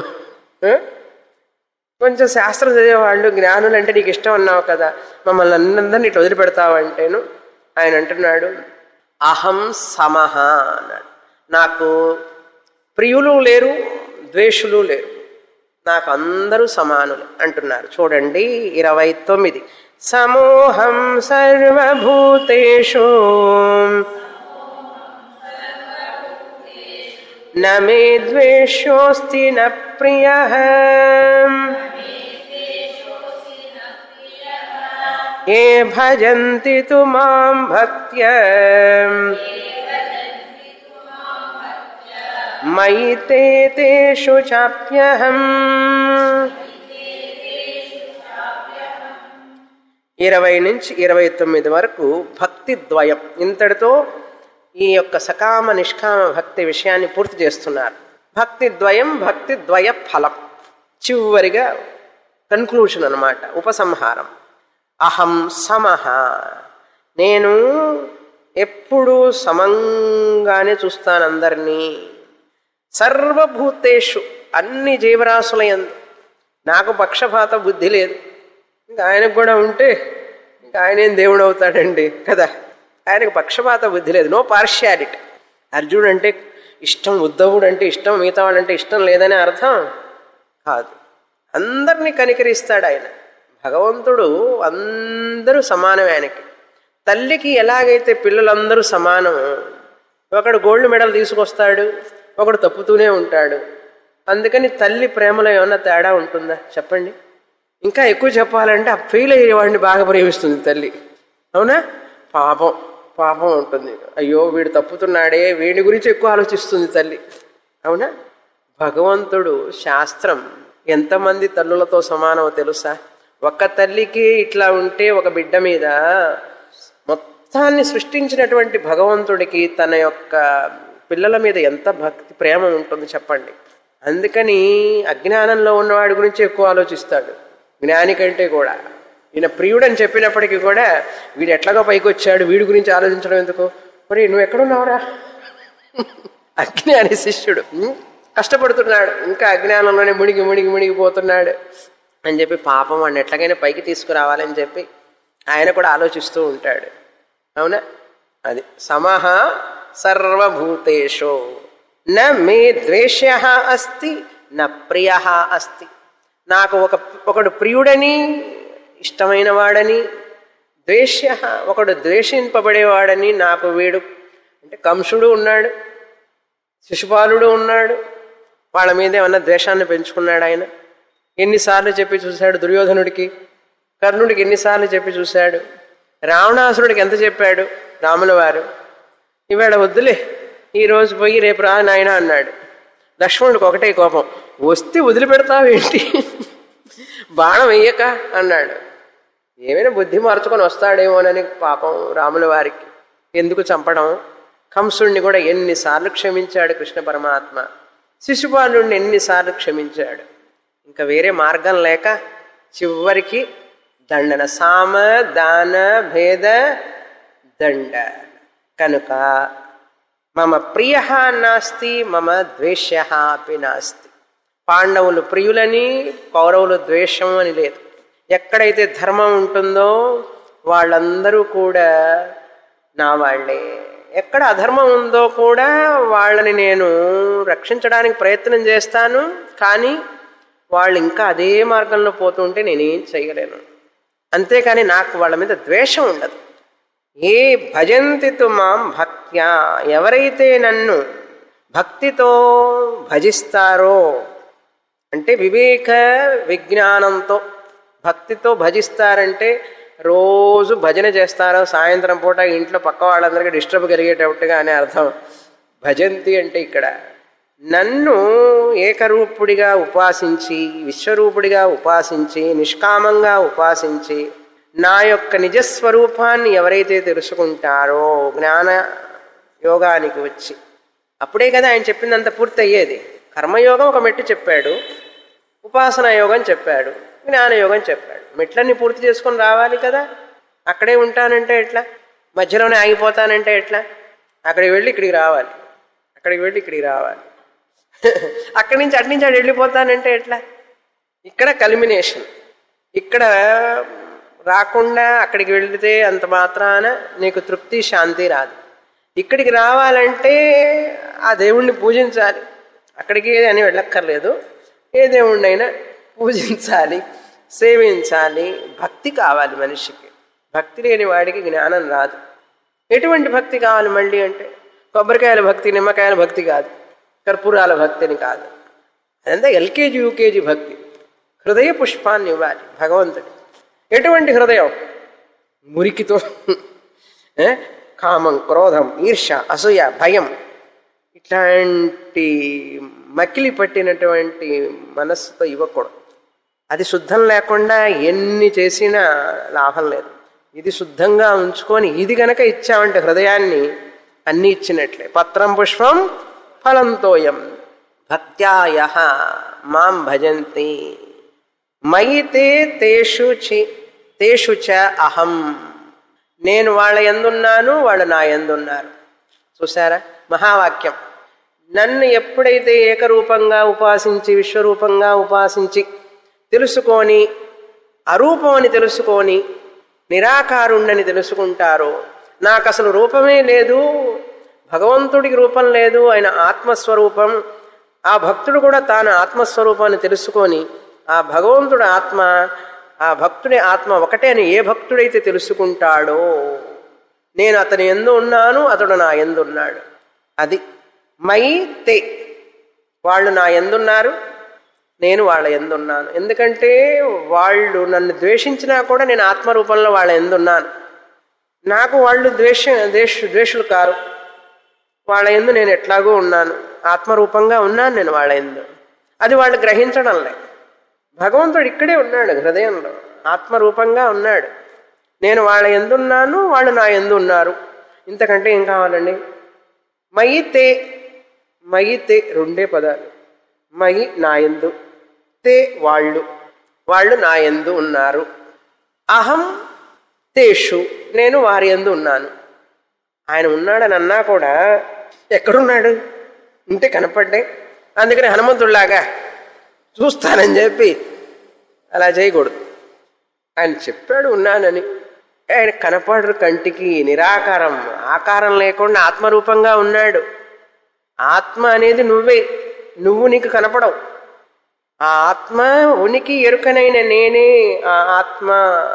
కొంచెం శాస్త్రం చదివేవాళ్ళు జ్ఞానులు అంటే నీకు ఇష్టం అన్నావు కదా, మమ్మల్ని అన్నందరినీ ఇటు వదిలిపెడతావు అంటేను ఆయన అంటున్నాడు అహం సమహ అన్నాడు. నాకు ప్రియులు లేరు, ద్వేషులు లేరు, నాకు అందరూ సమానులు అంటున్నారు. చూడండి ఇరవై తొమ్మిది. సమోహం సర్వభూతేషు న మే ద్వేషోస్తి న ప్రియః ఏ భజంతి తు మాం భక్త్యా మయి తే తేషు చాప్యహం. ఇరవై నుంచి ఇరవై తొమ్మిది వరకు భక్తి ద్వయం. ఇంతటితో ఈ యొక్క సకామ నిష్కామ భక్తి విషయాన్ని పూర్తి చేస్తున్నారు. భక్తి ద్వయం, భక్తి ద్వయ ఫలం. చివరిగా కన్క్లూషన్ అన్నమాట, ఉపసంహారం. అహం సమహ, నేను ఎప్పుడూ సమంగానే చూస్తాను అందరినీ. సర్వభూతేషు, అన్ని జీవరాశులయందు నాకు పక్షపాత బుద్ధి లేదు. ఇంకా ఆయనకు కూడా ఉంటే ఇంకా ఆయనేం దేవుడు అవుతాడండి కదా. ఆయనకు పక్షపాత బుద్ధి లేదు, నో పార్షియాలిటీ. అర్జునుడు అంటే ఇష్టం, ఉద్ధవుడు అంటే ఇష్టం, మిగతా వాడు అంటే ఇష్టం లేదనే అర్థం కాదు. అందరినీ కనికరిస్తాడు ఆయన. భగవంతుడు అందరూ సమానమే ఆయనకి. తల్లికి ఎలాగైతే పిల్లలందరూ సమానం, ఒకడు గోల్డ్ మెడల్ తీసుకొస్తాడు, ఒకడు తప్పుతూనే ఉంటాడు. అందుకని తల్లి ప్రేమలో ఏమన్నా తేడా ఉంటుందా చెప్పండి? ఇంకా ఎక్కువ చెప్పాలంటే ఆ ఫెయిల్ అయ్యేవాడిని బాగా ప్రేమిస్తుంది తల్లి, అవునా? పాపం పాపం ఉంటుంది. అయ్యో వీడు తప్పుతున్నాడే, వీడి గురించి ఎక్కువ ఆలోచిస్తుంది తల్లి, అవునా? భగవంతుడు శాస్త్రం ఎంతమంది తల్లులతో సమానమో తెలుసా? ఒక్క తల్లికి ఇట్లా ఉంటే ఒక బిడ్డ మీద మొత్తాన్ని సృష్టించినటువంటి భగవంతుడికి తన యొక్క పిల్లల మీద ఎంత భక్తి ప్రేమ ఉంటుంది చెప్పండి. అందుకని అజ్ఞానంలో ఉన్నవాడి గురించి ఎక్కువ ఆలోచిస్తాడు జ్ఞాని కంటే కూడా. ఈయన ప్రియుడని చెప్పినప్పటికీ కూడా వీడు ఎట్లాగో పైకి వచ్చాడు, వీడి గురించి ఆలోచించడం ఎందుకు? మరి నువ్వు ఎక్కడున్నావురా? అజ్ఞాని శిష్యుడు కష్టపడుతున్నాడు, ఇంకా అజ్ఞానంలోనే మునిగి మునిగి మునిగిపోతున్నాడు అని చెప్పి పాపం వాడిని ఎట్లాగైనా పైకి తీసుకురావాలని చెప్పి ఆయన కూడా ఆలోచిస్తూ ఉంటాడు, అవునా? అది సమహ సర్వభూతేషు న మే ద్వేష్యః అస్తి న ప్రియః అస్తి. నాకు ఒక ఒకడు ప్రియుడని ఇష్టమైన వాడని, ద్వేష్యః ఒకడు ద్వేషింపబడేవాడని నాకు వీడు అంటే కంసుడు ఉన్నాడు, శిశుపాలుడు ఉన్నాడు, వాళ్ళ మీద ఏమన్నా ద్వేషాన్ని పెంచుకున్నాడు ఆయన. ఎన్నిసార్లు చెప్పి చూశాడు దుర్యోధనుడికి, కర్ణుడికి ఎన్నిసార్లు చెప్పి చూశాడు, రావణాసురుడికి ఎంత చెప్పాడు రాముల వారు. ఇవాళ వద్దులే, ఈరోజు పోయి రేపు రా నాయన అన్నాడు. లక్ష్మణుడికి ఒకటే కోపం, వస్తే వదిలిపెడతావేంటి, బాణం వెయ్యక అన్నాడు. ఏమైనా బుద్ధి మార్చుకొని వస్తాడేమోనని పాపం రాముల వారికి ఎందుకు చంపడం. కంసుడిని కూడా ఎన్నిసార్లు క్షమించాడు కృష్ణ పరమాత్మ, శిశుపాలుడిని ఎన్నిసార్లు క్షమించాడు. ఇంకా వేరే మార్గం లేక చివరికి దండన, సామ దాన భేద దండ. కనుక మమ ప్రియ నాస్తి మమ ద్వేష్య అపి నాస్తి. పాండవులు ప్రియులని, కౌరవులు ద్వేషం అని లేదు. ఎక్కడైతే ధర్మం ఉంటుందో వాళ్ళందరూ కూడా నా వాళ్ళే, ఎక్కడ అధర్మం ఉందో కూడా వాళ్ళని నేను రక్షించడానికి ప్రయత్నం చేస్తాను. కానీ వాళ్ళు ఇంకా అదే మార్గంలో పోతుంటే నేనేం చేయలేను. అంతేకాని నాకు వాళ్ళ మీద ద్వేషం ఉండదు. ఏ భజంతితు మాం భక్త్యా, ఎవరైతే నన్ను భక్తితో భజిస్తారో, అంటే వివేక విజ్ఞానంతో భక్తితో భజిస్తారంటే రోజు భజన చేస్తారో, సాయంత్రం పూట ఇంట్లో పక్క వాళ్ళందరికీ డిస్టర్బ్ కలిగేటట్టుగా అనే అర్థం. భజంతి అంటే ఇక్కడ నన్ను ఏకరూపుడిగా ఉపాసించి, విశ్వరూపుడిగా ఉపాసించి, నిష్కామంగా ఉపాసించి, నా యొక్క నిజస్వరూపాన్ని ఎవరైతే తెలుసుకుంటారో జ్ఞాన యోగానికి వచ్చి, అప్పుడే కదా ఆయన చెప్పిందంత పూర్తి అయ్యేది. కర్మయోగం ఒక మెట్టు చెప్పాడు, ఉపాసనా యోగం చెప్పాడు, జ్ఞానయోగం చెప్పాడు. మెట్లన్నీ పూర్తి చేసుకొని రావాలి కదా. అక్కడే ఉంటానంటే ఎట్లా, మధ్యలోనే ఆగిపోతానంటే ఎట్లా? అక్కడికి వెళ్ళి ఇక్కడికి రావాలి, అక్కడికి వెళ్ళి ఇక్కడికి రావాలి, అక్కడి నుంచి అటు నుంచి అటు వెళ్ళిపోతానంటే ఎట్లా? ఇక్కడ కల్మినేషన్. ఇక్కడ రాకుండా అక్కడికి వెళితే అంత మాత్రాన నీకు తృప్తి శాంతి రాదు. ఇక్కడికి రావాలంటే ఆ దేవుణ్ణి పూజించాలి. అక్కడికి అని వెళ్ళక్కర్లేదు, ఏ దేవుణ్ణైనా పూజించాలి, సేవించాలి. భక్తి కావాలి మనిషికి. భక్తి లేని వాడికి జ్ఞానం రాదు. ఎటువంటి భక్తి కావాలి మళ్ళీ అంటే, కొబ్బరికాయల భక్తి, నిమ్మకాయల భక్తి కాదు, కర్పూరాల భక్తిని కాదు. అదంతా ఎల్కేజీ యూకేజీ భక్తి. హృదయ పుష్పాన్ని ఇవ్వాలి భగవంతుడి. ఎటువంటి హృదయం? మురికితో, కామం, క్రోధం, ఈర్ష, అసూయ, భయం, ఇట్లాంటి మకిలి పట్టినటువంటి మనస్సుతో ఇవ్వకూడదు. అది శుద్ధం లేకుండా ఎన్ని చేసినా లాభం లేదు. ఇది శుద్ధంగా ఉంచుకొని ఇది గనక ఇచ్చామంటే హృదయాన్ని అన్నీ ఇచ్చినట్లే. పత్రం పుష్పం ఫలంతోయం భక్త్యాయ మాం భజంతి మయితే తేషు చి తేషు చ అహం. నేను వాళ్ళ యందున్నాను, వాళ్ళు నా యందున్నారు. చూసారా మహావాక్యం. నన్ను ఎప్పుడైతే ఏకరూపంగా ఉపాసించి, విశ్వరూపంగా ఉపాసించి తెలుసుకొని, అరూపం అని తెలుసుకొని, నిరాకారుణ్ణని తెలుసుకుంటారో, నాకు అసలు రూపమే లేదు, భగవంతుడికి రూపం లేదు, ఆయన ఆత్మస్వరూపం, ఆ భక్తుడు కూడా తాను ఆత్మస్వరూపాన్ని తెలుసుకొని, ఆ భగవంతుడు ఆత్మ, ఆ భక్తుడి ఆత్మ ఒకటే అని ఏ భక్తుడైతే తెలుసుకుంటాడో, నేను అతని యందు ఉన్నాను, అతడు నా యందు ఉన్నాడు. అది మై తే, వాళ్ళు నా యందున్నారు, నేను వాళ్ళ యందున్నాను. ఎందుకంటే వాళ్ళు నన్ను ద్వేషించినా కూడా నేను ఆత్మరూపంలో వాళ్ళ యందున్నాను. నాకు వాళ్ళు ద్వేష ద్వేష ద్వేషులు కారు, వాళ్ళ యందు నేను ఎట్లాగూ ఉన్నాను, ఆత్మరూపంగా ఉన్నాను నేను వాళ్ళ యందు. అది వాళ్ళు గ్రహించడంలే. భగవంతుడు ఇక్కడే ఉన్నాడు, హృదయంలో ఆత్మరూపంగా ఉన్నాడు. నేను వాళ్ళ యందున్నాను, వాళ్ళు నా యందు ఉన్నారు. ఇంతకంటే ఏం కావాలండి? మయి తే, మయి తే రెండే పదాలు. మయి నా యందు, తే వాళ్ళు, వాళ్ళు నా యందు ఉన్నారు. అహం తేషు, నేను వారి యందు ఉన్నాను. ఆయన ఉన్నాడని అన్నా కూడా ఎక్కడున్నాడు? ఉంటే కనపడ్డే. అందుకని హనుమంతుడిలాగా చూస్తానని చెప్పి అలా చేయకూడదు. ఆయన చెప్పాడు ఉన్నానని. ఆయన కనపడరు కంటికి, నిరాకారం, ఆకారం లేకుండా ఆత్మరూపంగా ఉన్నాడు. ఆత్మ అనేది నువ్వే, నువ్వు నీకు కనపడవు. ఆ ఆత్మ ఉనికి ఎరుకనైన నేనే ఆ ఆత్మ.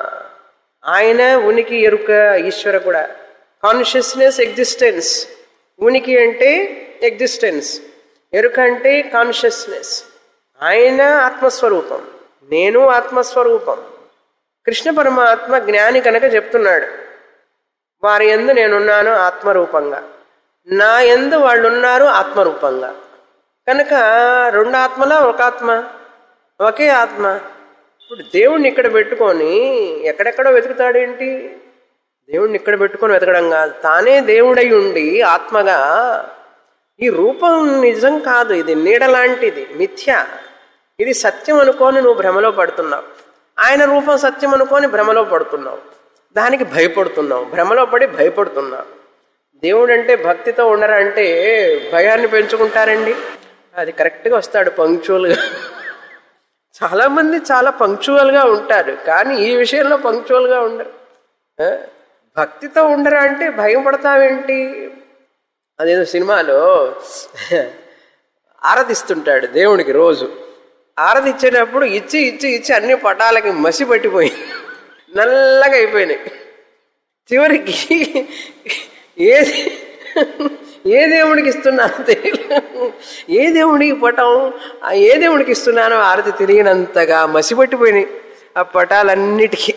ఆయన ఉనికి ఎరుక, ఈశ్వర కూడా. Consciousness, existence. ఉనికి అంటే ఎగ్జిస్టెన్స్, ఎరుక అంటే కాన్షియస్నెస్. ఆయన ఆత్మస్వరూపం, నేను ఆత్మస్వరూపం. కృష్ణ పరమాత్మ జ్ఞాని కనుక చెప్తున్నాడు, వారి యందు నేనున్నాను ఆత్మరూపంగా, నా యందు వాళ్ళు ఉన్నారు ఆత్మరూపంగా. కనుక రెండు ఆత్మలా ఒక ఆత్మ, ఒకే ఆత్మ. ఇప్పుడు దేవుణ్ణి ఇక్కడ పెట్టుకొని ఎక్కడెక్కడో వెతుకుతాడేంటి? దేవుణ్ణి ఇక్కడ పెట్టుకొని వెతకడం కాదు, తానే దేవుడై ఉండి ఆత్మగా. ఈ రూపం నిజం కాదు, ఇది నీడ లాంటిది, మిథ్య. ఇది సత్యం అనుకొని నువ్వు భ్రమలో పడుతున్నావు. ఆయన రూపం సత్యం అనుకొని భ్రమలో పడుతున్నావు, దానికి భయపడుతున్నావు, భ్రమలో పడి భయపడుతున్నావు. దేవుడు అంటే భక్తితో ఉండరంటే భయాన్ని పెంచుకుంటారండి. అది కరెక్ట్గా వస్తాడు పంక్చువల్గా. చాలామంది చాలా పంక్చువల్గా ఉంటారు, కానీ ఈ విషయంలో పంక్చువల్గా ఉండరు. భక్తితో ఉండరా అంటే భయం పడతావేంటి? అదేదో సినిమాలో ఆరతిస్తుంటాడు దేవుడికి రోజు. ఆరతి ఇచ్చేటప్పుడు ఇచ్చి ఇచ్చి ఇచ్చి అన్ని పటాలకి మసి పట్టిపోయి నల్లగా అయిపోయినాయి. చివరికి ఏది ఏ దేవుడికి ఇస్తున్నానో తెలియదు, ఏ దేవుడికి పటం ఏ దేవుడికి ఇస్తున్నానో ఆరతి తెలియనంతగా మసిపట్టిపోయినాయి ఆ పటాలన్నిటికీ.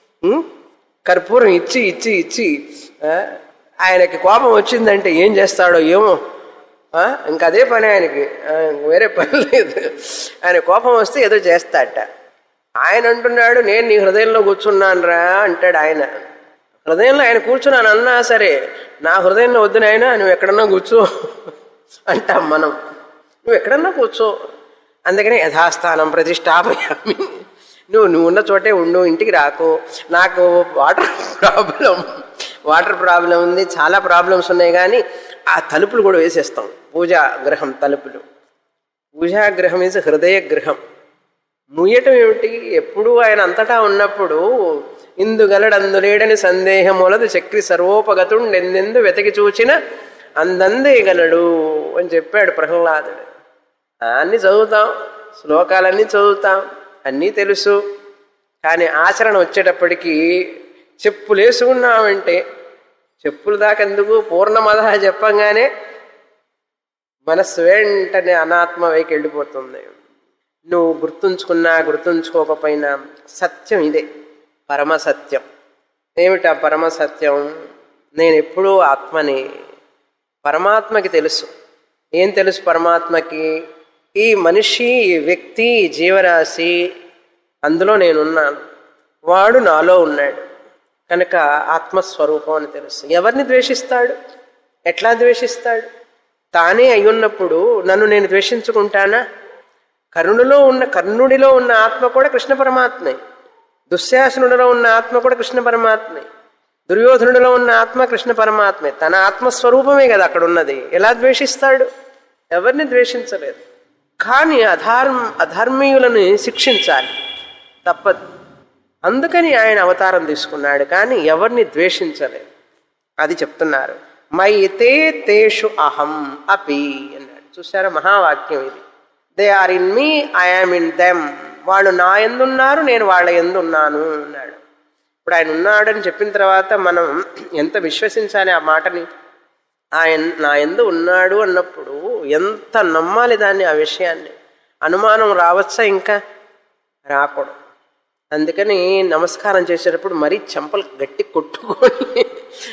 కర్పూరం ఇచ్చి ఇచ్చి ఇచ్చి ఆయనకి కోపం వచ్చిందంటే ఏం చేస్తాడో ఏమో, ఇంకా అదే పని ఆయనకి, వేరే పని లేదు. ఆయన కోపం వస్తే ఏదో చేస్తాడట. ఆయన అంటున్నాడు నేను నీ హృదయంలో కూర్చున్నాను రా అంటాడు. ఆయన హృదయంలో ఆయన కూర్చున్నాను అన్నా సరే నా హృదయంలో వద్దు నాయనా నువ్వు ఎక్కడన్నా కూర్చో అంటాం మనం. నువ్వు ఎక్కడన్నా కూర్చో, అందుకని యథాస్థానం ప్రతిష్టాపయామి, నువ్వు నువ్వు ఉన్న చోటే ఉండు, ఇంటికి రాకు. నాకు వాటర్ ప్రాబ్లం వాటర్ ప్రాబ్లం ఉంది, చాలా ప్రాబ్లమ్స్ ఉన్నాయి, కానీ ఆ తలుపులు కూడా వేసేస్తాం. పూజా గృహం తలుపులు, పూజాగృహం ఈజ్ హృదయ గృహం. ముయ్యటం ఏమిటి? ఎప్పుడూ ఆయన అంతటా ఉన్నప్పుడు ఇందుగలడందు లేడని సందేహములదు చక్రి సర్వోపగతుండెందెందు వెతకి చూచిన అందందేగలడు అని చెప్పాడు ప్రహ్లాదుడు. అన్నీ చదువుతాం, శ్లోకాలన్నీ చదువుతాం, అన్నీ తెలుసు, కానీ ఆచరణ వచ్చేటప్పటికీ చెప్పులు వేసుకున్నామంటే చెప్పులు దాకెందుకు పూర్ణమద చెప్పంగానే మనస్సు వెంటనే అనాత్మ వైకి వెళ్ళిపోతుంది. నువ్వు గుర్తుంచుకున్నా గుర్తుంచుకోకపోయినా సత్యం ఇదే, పరమసత్యం. ఏమిటా పరమసత్యం? నేను ఎప్పుడూ ఆత్మని. పరమాత్మకి తెలుసు. ఏం తెలుసు పరమాత్మకి? ఈ మనిషి, ఈ వ్యక్తి, ఈ జీవరాశి, అందులో నేనున్నాను, వాడు నాలో ఉన్నాడు కనుక ఆత్మస్వరూపం అని తెలుసు. ఎవరిని ద్వేషిస్తాడు? ఎట్లా ద్వేషిస్తాడు? తానే అయ్యున్నప్పుడు నన్ను నేను ద్వేషించుకుంటానా? కర్ణుడిలో ఉన్న కర్ణుడిలో ఉన్న ఆత్మ కూడా కృష్ణ పరమాత్మే, దుశ్శాసనుడిలో ఉన్న ఆత్మ కూడా కృష్ణ పరమాత్మే, దుర్యోధనుడిలో ఉన్న ఆత్మ కృష్ణ పరమాత్మే. తన ఆత్మస్వరూపమే కదా అక్కడ ఉన్నది. ఎలా ద్వేషిస్తాడు? ఎవరిని ద్వేషించలేదు. కానీ అధర్మ అధర్మీయులను శిక్షించాలి, తప్పదు. అందుకని ఆయన అవతారం తీసుకున్నాడు, కానీ ఎవరిని ద్వేషించలేదు. అది చెప్తున్నారు. మైతే తేషు అహం అపి అన్నాడు. చూసారా మహావాక్యం ఇది. They are in me, I am in them. వాళ్ళు నా ఎందున్నారు, నేను వాళ్ళ ఎందున్నాను అన్నాడు. ఇప్పుడు ఆయన ఉన్నాడని చెప్పిన తర్వాత మనం ఎంత విశ్వసించాలి ఆ మాటని? ఆయన నా ఎందు ఉన్నాడు అన్నప్పుడు ఎంత నమ్మాలి దాన్ని, ఆ విషయాన్ని. అనుమానం రావచ్చా? ఇంకా రాకూడదు. అందుకని నమస్కారం చేసేటప్పుడు మరీ చెంపలు గట్టి కొట్టుకొని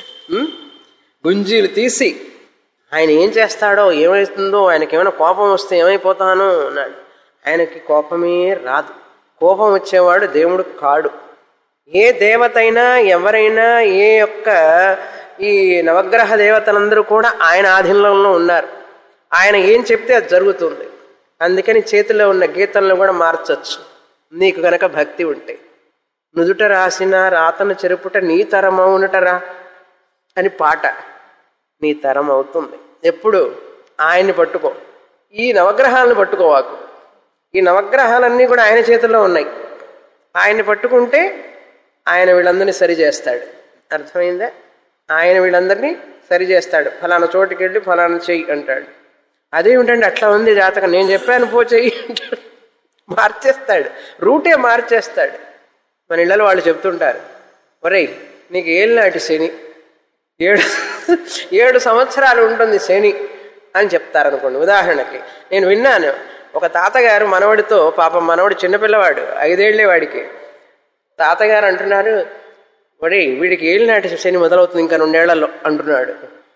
గుంజీలు తీసి ఆయన ఏం చేస్తాడో ఏమవుతుందో, ఆయనకి ఏమైనా కోపం వస్తే ఏమైపోతానో అన్నాడు. ఆయనకి కోపమే రాదు. కోపం వచ్చేవాడు దేవుడు కాడు. ఏ దేవతైనా ఎవరైనా, ఏ యొక్క ఈ నవగ్రహ దేవతలందరూ కూడా ఆయన ఆధీనంలో ఉన్నారు. ఆయన ఏం చెప్తే అది జరుగుతుంది. అందుకని చేతిలో ఉన్న గీతలను కూడా మార్చచ్చు నీకు కనుక భక్తి ఉంటే. నుదుట రాసిన రాతను చెరుపుట నీ తరమవునటరా అని పాట. నీ తరం అవుతుంది. ఎప్పుడు? ఆయన్ని పట్టుకో, ఈ నవగ్రహాలను పట్టుకోవాకు. ఈ నవగ్రహాలన్నీ కూడా ఆయన చేతుల్లో ఉన్నాయి. ఆయన్ని పట్టుకుంటే ఆయన వీళ్ళందరినీ సరి చేస్తాడు. అర్థమైందా? ఆయన వీళ్ళందరినీ సరి చేస్తాడు. ఫలానా చోటుకి వెళ్ళి ఫలానా చెయ్యి అంటాడు. అదేమిటండి అట్లా ఉంది జాతకం, నేను చెప్పాను పో చెయ్యి అంటాడు. మార్చేస్తాడు, రూటే మార్చేస్తాడు. మన ఇళ్ళలో వాళ్ళు చెప్తుంటారు, ఒరేయ్ నీకు ఏళ్ళనాటి శని, ఏడు ఏడు సంవత్సరాలు ఉంటుంది శని అని చెప్తారనుకోండి. ఉదాహరణకి నేను విన్నాను, ఒక తాతగారు మనవడితో, పాపం మనవడు చిన్నపిల్లవాడు, ఐదేళ్లే వాడికి, తాతగారు అంటున్నారు, ఒరే వీడికి ఏళ్ళనాటి శని మొదలవుతుంది ఇంకా రెండేళ్లలో అంటున్నాడు.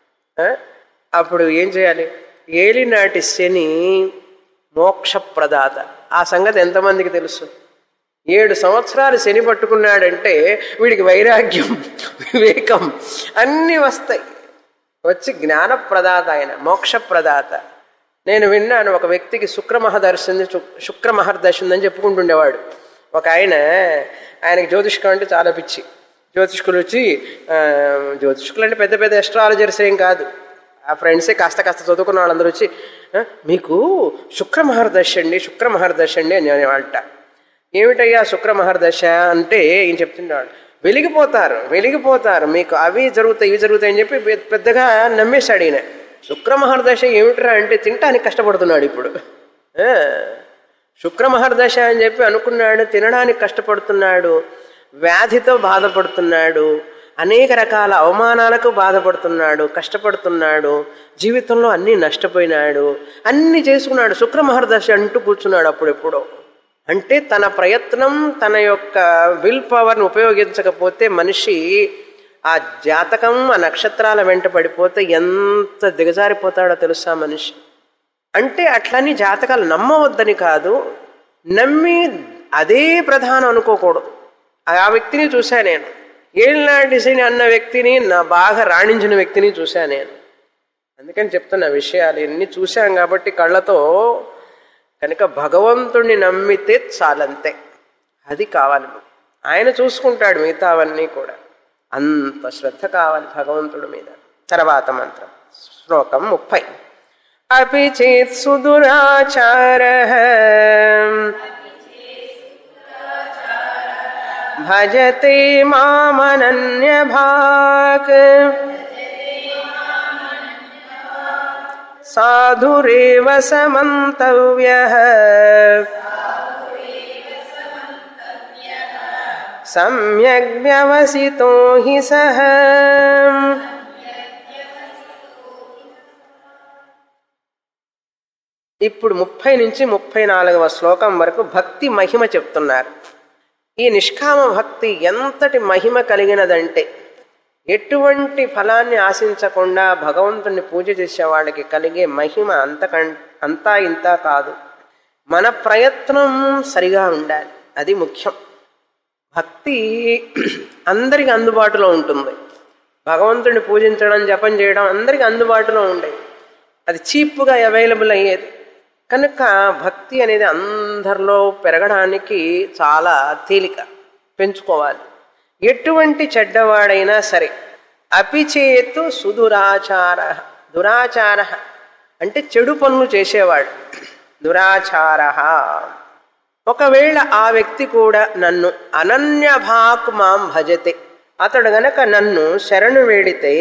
అప్పుడు ఏం చేయాలి? ఏలినాటి శని మోక్షప్రదాత. ఆ సంగతి ఎంతమందికి తెలుసు? ఏడు సంవత్సరాలు శని పట్టుకున్నాడంటే వీడికి వైరాగ్యం, వివేకం అన్నీ వస్తాయి. వచ్చి జ్ఞానప్రదాత, ఆయన మోక్షప్రదాత. నేను విన్నాను, ఒక వ్యక్తికి శుక్రమహదర్శి ఉంది, శుక్రమహర్దశి ఉందని చెప్పుకుంటుండేవాడు. ఒక ఆయన, ఆయనకి జ్యోతిష్కం అంటే చాలా పిచ్చి. జ్యోతిష్కులు వచ్చి, జ్యోతిష్కులు అంటే పెద్ద పెద్ద ఎస్ట్రాలజర్స్ ఏం కాదు, ఆ ఫ్రెండ్సే కాస్త కాస్త చదువుకున్న వాళ్ళందరూ వచ్చి, మీకు శుక్రమహర్దశి అండి, శుక్రమహర్దశి అండి అని అనేవాళ్ళట. ఏమిటయ్యా శుక్రమహర్దశ అంటే ఏం చెప్తుండేవాడు, వెలిగిపోతారు వెలిగిపోతారు మీకు అవి జరుగుతాయి ఇవి జరుగుతాయి అని చెప్పి పెద్దగా నమ్మేశాడు ఈయన. శుక్రమహర్దశ ఏమిట్రా అంటే తినటానికి కష్టపడుతున్నాడు ఇప్పుడు. శుక్రమహర్దశ అని చెప్పి అనుకున్నాడు, తినడానికి కష్టపడుతున్నాడు, వ్యాధితో బాధపడుతున్నాడు, అనేక రకాల అవమానాలకు బాధపడుతున్నాడు, కష్టపడుతున్నాడు, జీవితంలో అన్నీ నష్టపోయినాడు, అన్నీ చేసుకున్నాడు. శుక్రమహర్దశ అంటూ కూర్చున్నాడు అప్పుడెప్పుడో. అంటే తన ప్రయత్నం, తన యొక్క విల్ పవర్ని ఉపయోగించకపోతే మనిషి ఆ జాతకం, ఆ నక్షత్రాల వెంట పడిపోతే ఎంత దిగజారిపోతాడో తెలుసా మనిషి. అంటే అట్లని జాతకాలు నమ్మవద్దని కాదు, నమ్మి అదే ప్రధానం అనుకోకూడదు. ఆ వ్యక్తిని చూశా నేను, ఏళ్ళనాటి శని అన్న వ్యక్తిని, నా బాగా రాణించిన వ్యక్తిని చూశా నేను. అందుకని చెప్తున్న విషయాలు ఎన్ని చూశాం కాబట్టి కళ్ళతో. కనుక భగవంతుణ్ణి నమ్మితే చాలంతే, అది కావాలి. ఆయన చూసుకుంటాడు మిగతావన్నీ కూడా. అంత శ్రద్ధ కావాలి భగవంతుడి మీద. తర్వాత మంత్రం శ్లోకం ముప్పై. అపి చేత్ సుదురాచారః భజతే మామనన్యభాక్ సాధురేవ సమంతవ్యః సమ్యగ్ వ్యవసితో హి సః. ఇప్పుడు ముప్పై నుంచి ముప్పై నాలుగవ శ్లోకం వరకు భక్తి మహిమ చెప్తున్నారు. ఈ నిష్కామ భక్తి ఎంతటి మహిమ కలిగినదంటే, ఎటువంటి ఫలాన్ని ఆశించకుండా భగవంతుని పూజ చేసే వాళ్ళకి కలిగే మహిమ అంతకం అంతా ఇంత కాదు. మన ప్రయత్నం సరిగా ఉండాలి, అది ముఖ్యం. భక్తి అందరికి అందుబాటులో ఉంటుంది. భగవంతుడిని పూజించడం, జపం చేయడం అందరికి అందుబాటులో ఉండేది, అది చీప్గా అవైలబుల్ అయ్యేది. కనుక భక్తి అనేది అందరిలో పెరగడానికి చాలా తేలిక, పెంచుకోవాలి. ఎటువంటి చెడ్డవాడైనా సరే, అపిచేతు సుదురాచార, దురాచార అంటే చెడు పనులు చేసేవాడు, దురాచార. ఒకవేళ ఆ వ్యక్తి కూడా నన్ను అనన్యభాక్ మాం భజతే, అతడు గనక నన్ను శరణు వేడితే,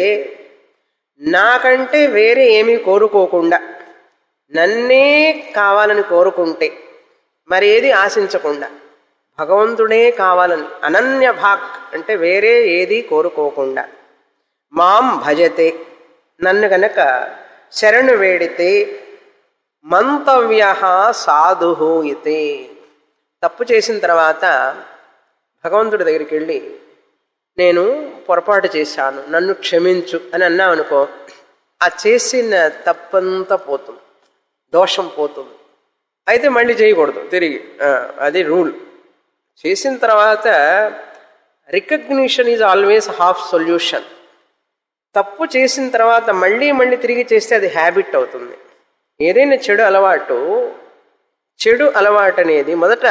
నాకంటే వేరే ఏమీ కోరుకోకుండా, నన్నే కావాలని కోరుకుంటే, మరేది ఆశించకుండా భగవంతుడే కావాలని, అనన్యభాక్ అంటే వేరే ఏది కోరుకోకుండా, మాం భజతే నన్ను గనక శరణు వేడితే, మంతవ్య సాధు ఇతే. తప్పు చేసిన తర్వాత భగవంతుడి దగ్గరికి వెళ్ళి, నేను పొరపాటు చేశాను, నన్ను క్షమించు అని అన్నామనుకో, ఆ చేసిన తప్పంతా పోతుంది, దోషం పోతుంది. అయితే మళ్ళీ చేయకూడదు తిరిగి, అది రూల్. చేసిన తర్వాత recognition is always half solution. తప్పు చేసిన తర్వాత మళ్ళీ మళ్ళీ తిరిగి చేస్తే అది హ్యాబిట్ అవుతుంది. ఏదైనా చెడు అలవాటు, చెడు అలవాటు అనేది మొదట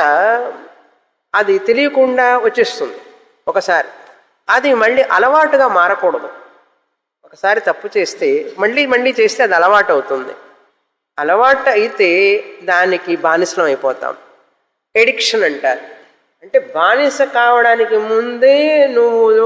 అది తెలియకుండా వచ్చేస్తుంది ఒకసారి, అది మళ్ళీ అలవాటుగా మారకూడదు. ఒకసారి తప్పు చేస్తే మళ్ళీ మళ్ళీ చేస్తే అది అలవాటు అవుతుంది. అలవాటు అయితే దానికి బానిసలం అయిపోతాం, ఎడిక్షన్ అంటారు. అంటే బానిస కావడానికి ముందే నువ్వు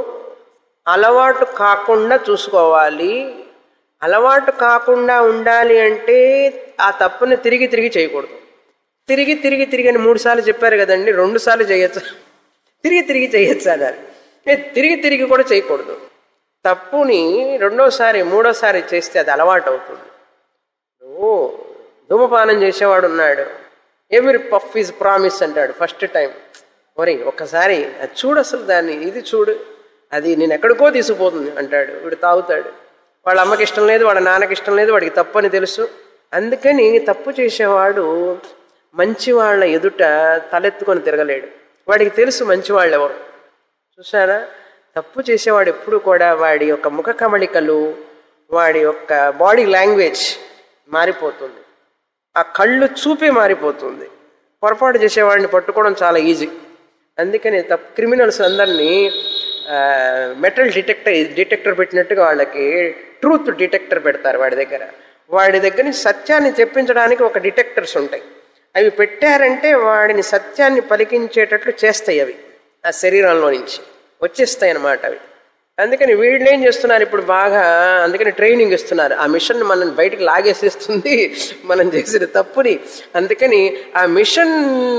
అలవాటు కాకుండా చూసుకోవాలి. అలవాటు కాకుండా ఉండాలి అంటే ఆ తప్పుని తిరిగి తిరిగి చేయకూడదు. తిరిగి తిరిగి తిరిగి అని మూడు సార్లు చెప్పారు కదండి, రెండు సార్లు చేయొచ్చు, తిరిగి తిరిగి చేయొచ్చు అన్నారు. తిరిగి తిరిగి కూడా చేయకూడదు. తప్పుని రెండోసారి మూడోసారి చేస్తే అది అలవాటు అవుతుంది. ఓ ధూమపానం చేసేవాడు ఉన్నాడు, ఎవ్రీ పఫ్ ఈజ్ ప్రామిస్ అంటాడు ఫస్ట్ టైం. మరి ఒక్కసారి అది చూడు, అసలు దాన్ని ఇది చూడు, అది నేను ఎక్కడికో తీసుకుపోతుంది అంటాడు. వీడు తాగుతాడు, వాళ్ళ అమ్మకి ఇష్టం లేదు, వాళ్ళ నాన్నకి ఇష్టం లేదు, వాడికి తప్పు అని తెలుసు. అందుకని తప్పు చేసేవాడు మంచి వాళ్ళ ఎదుట తలెత్తుకొని తిరగలేడు, వాడికి తెలుసు మంచివాళ్ళు ఎవరు. చూసారా, తప్పు చేసేవాడు ఎప్పుడు కూడా వాడి యొక్క ముఖ కమళికలు, వాడి యొక్క బాడీ లాంగ్వేజ్ మారిపోతుంది, ఆ కళ్ళు చూపే మారిపోతుంది. పొరపాటు చేసేవాడిని పట్టుకోవడం చాలా ఈజీ. అందుకని తప్పు క్రిమినల్స్ అందరినీ మెటల్ డిటెక్టర్ డిటెక్టర్ పెట్టినట్టుగా వాళ్ళకి ట్రూత్ డిటెక్టర్ పెడతారు వాడి దగ్గర. వాడి దగ్గర నుంచి సత్యాన్ని చెప్పించడానికి ఒక డిటెక్టర్స్ ఉంటాయి. అవి పెట్టారంటే వాడిని సత్యాన్ని పలికించేటట్లు చేస్తాయి. అవి ఆ శరీరంలో నుంచి వచ్చేస్తాయి అన్నమాట. అవి అందుకని వీళ్ళు ఏం చేస్తున్నారు ఇప్పుడు బాగా, అందుకని ట్రైనింగ్ ఇస్తున్నారు. ఆ మిషన్ మనం బయటికి లాగేసేస్తుంది మనం చేసిన తప్పుని. అందుకని ఆ మిషన్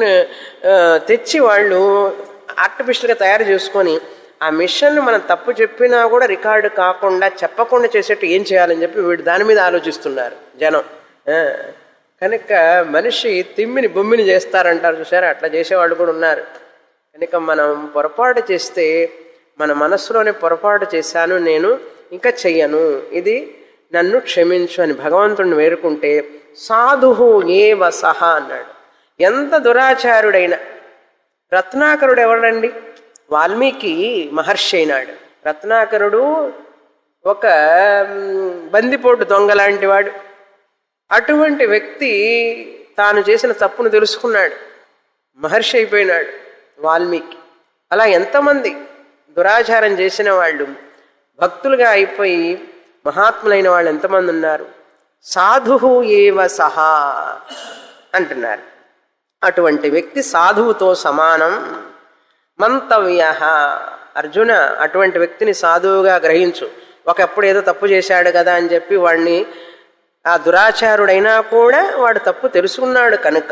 తెచ్చి వాళ్ళు ఆర్టిఫిషియల్గా తయారు చేసుకొని ఆ మిషన్ మనం తప్పు చెప్పినా కూడా రికార్డు కాకుండా చెప్పకుండా చేసేట్టు ఏం చేయాలని చెప్పి వీడు దాని మీద ఆలోచిస్తున్నారు జనం. కనుక మనిషి తిమ్మిని బొమ్మిని చేస్తారంటారు చూసారా, అట్లా చేసేవాళ్ళు కూడా ఉన్నారు. కనుక మనం పొరపాటు చేస్తే మన మనస్సులోనే పొరపాటు చేశాను నేను, ఇంకా చెయ్యను, ఇది నన్ను క్షమించు అని భగవంతుడిని వేరుకుంటే సాధుహు ఏవ సహ అన్నాడు. ఎంత దురాచారుడైన రత్నాకరుడు ఎవరండి? వాల్మీకి మహర్షి అయినాడు. రత్నాకరుడు ఒక బందిపోటు దొంగ లాంటి వాడు. అటువంటి వ్యక్తి తాను చేసిన తప్పును తెలుసుకున్నాడు, మహర్షి అయిపోయినాడు వాల్మీకి. అలా ఎంతమంది దురాచారం చేసిన వాళ్ళు భక్తులుగా అయిపోయి మహాత్ములైన వాళ్ళు ఎంతమంది ఉన్నారు. సాధువు ఏవ సహా అంటున్నారు. అటువంటి వ్యక్తి సాధువుతో సమానం. మంతవ్య అర్జున, అటువంటి వ్యక్తిని సాధువుగా గ్రహించు. ఒకప్పుడు ఏదో తప్పు చేశాడు కదా అని చెప్పి వాడిని, ఆ దురాచారుడైనా కూడా వాడు తప్పు తెలుసుకున్నాడు కనుక,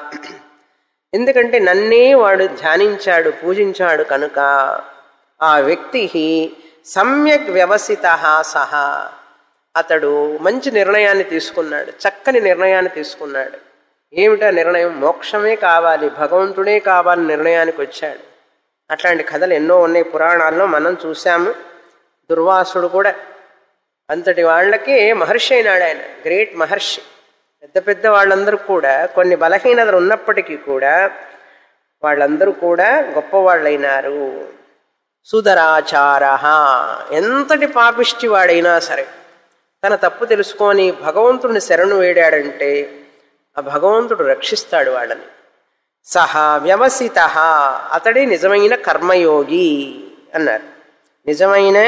ఎందుకంటే నన్నే వాడు ధ్యానించాడు పూజించాడు కనుక ఆ వ్యక్తి సమ్యక్ వ్యవసిత సహ, అతడు మంచి నిర్ణయాన్ని తీసుకున్నాడు, చక్కని నిర్ణయాన్ని తీసుకున్నాడు. ఏమిటా నిర్ణయం? మోక్షమే కావాలి, భగవంతుడే కావాలి నిర్ణయానికి వచ్చాడు. అట్లాంటి కథలు ఎన్నో ఉన్నాయి పురాణాల్లో, మనం చూసాము. దుర్వాసుడు కూడా అంతటి వాళ్ళకే మహర్షి అయినాడు ఆయన, గ్రేట్ మహర్షి. పెద్ద పెద్ద వాళ్ళందరూ కూడా కొన్ని బలహీనతలు ఉన్నప్పటికీ కూడా వాళ్ళందరూ కూడా గొప్పవాళ్ళైనారు. సుదరాచార, ఎంతటి పాపిష్టి వాడైనా సరే తన తప్పు తెలుసుకొని భగవంతుడిని శరణు వేడాడంటే ఆ భగవంతుడు రక్షిస్తాడు వాళ్ళని. సహా వ్యవసిత, అతడే నిజమైన కర్మయోగి అన్నారు. నిజమైన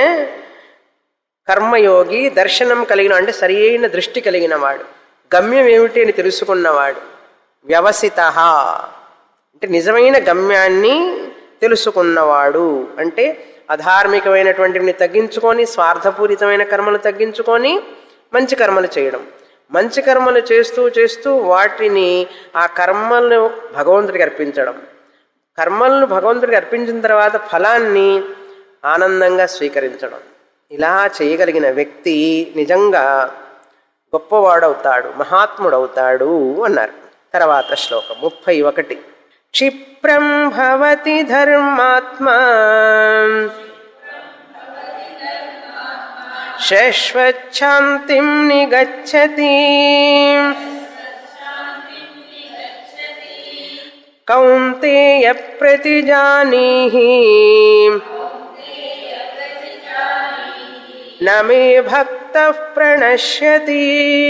కర్మయోగి, దర్శనం కలిగిన అంటే సరి అయిన దృష్టి కలిగిన వాడు, గమ్యం ఏమిటి అని తెలుసుకున్నవాడు. వ్యవసిత అంటే నిజమైన గమ్యాన్ని తెలుసుకున్నవాడు అంటే అధార్మికమైనటువంటివి తగ్గించుకొని స్వార్థపూరితమైన కర్మలు తగ్గించుకొని మంచి కర్మలు చేయడం. మంచి కర్మలు చేస్తూ చేస్తూ వాటిని ఆ కర్మలను భగవంతుడికి అర్పించడం. కర్మలను భగవంతుడికి అర్పించిన తర్వాత ఫలాన్ని ఆనందంగా స్వీకరించడం. ఇలా చేయగలిగిన వ్యక్తి నిజంగా గొప్పవాడవుతాడు, మహాత్ముడవుతాడు అన్నారు. తర్వాత శ్లోకం ముప్పై ఒకటి. క్షిప్రం భవతి ధర్మాత్మా శాశ్వచ్ఛాంతిం నిగచ్చతి కౌంతేయ ప్రతిజానీహి నమే భక్తః ప్రణశ్యతి.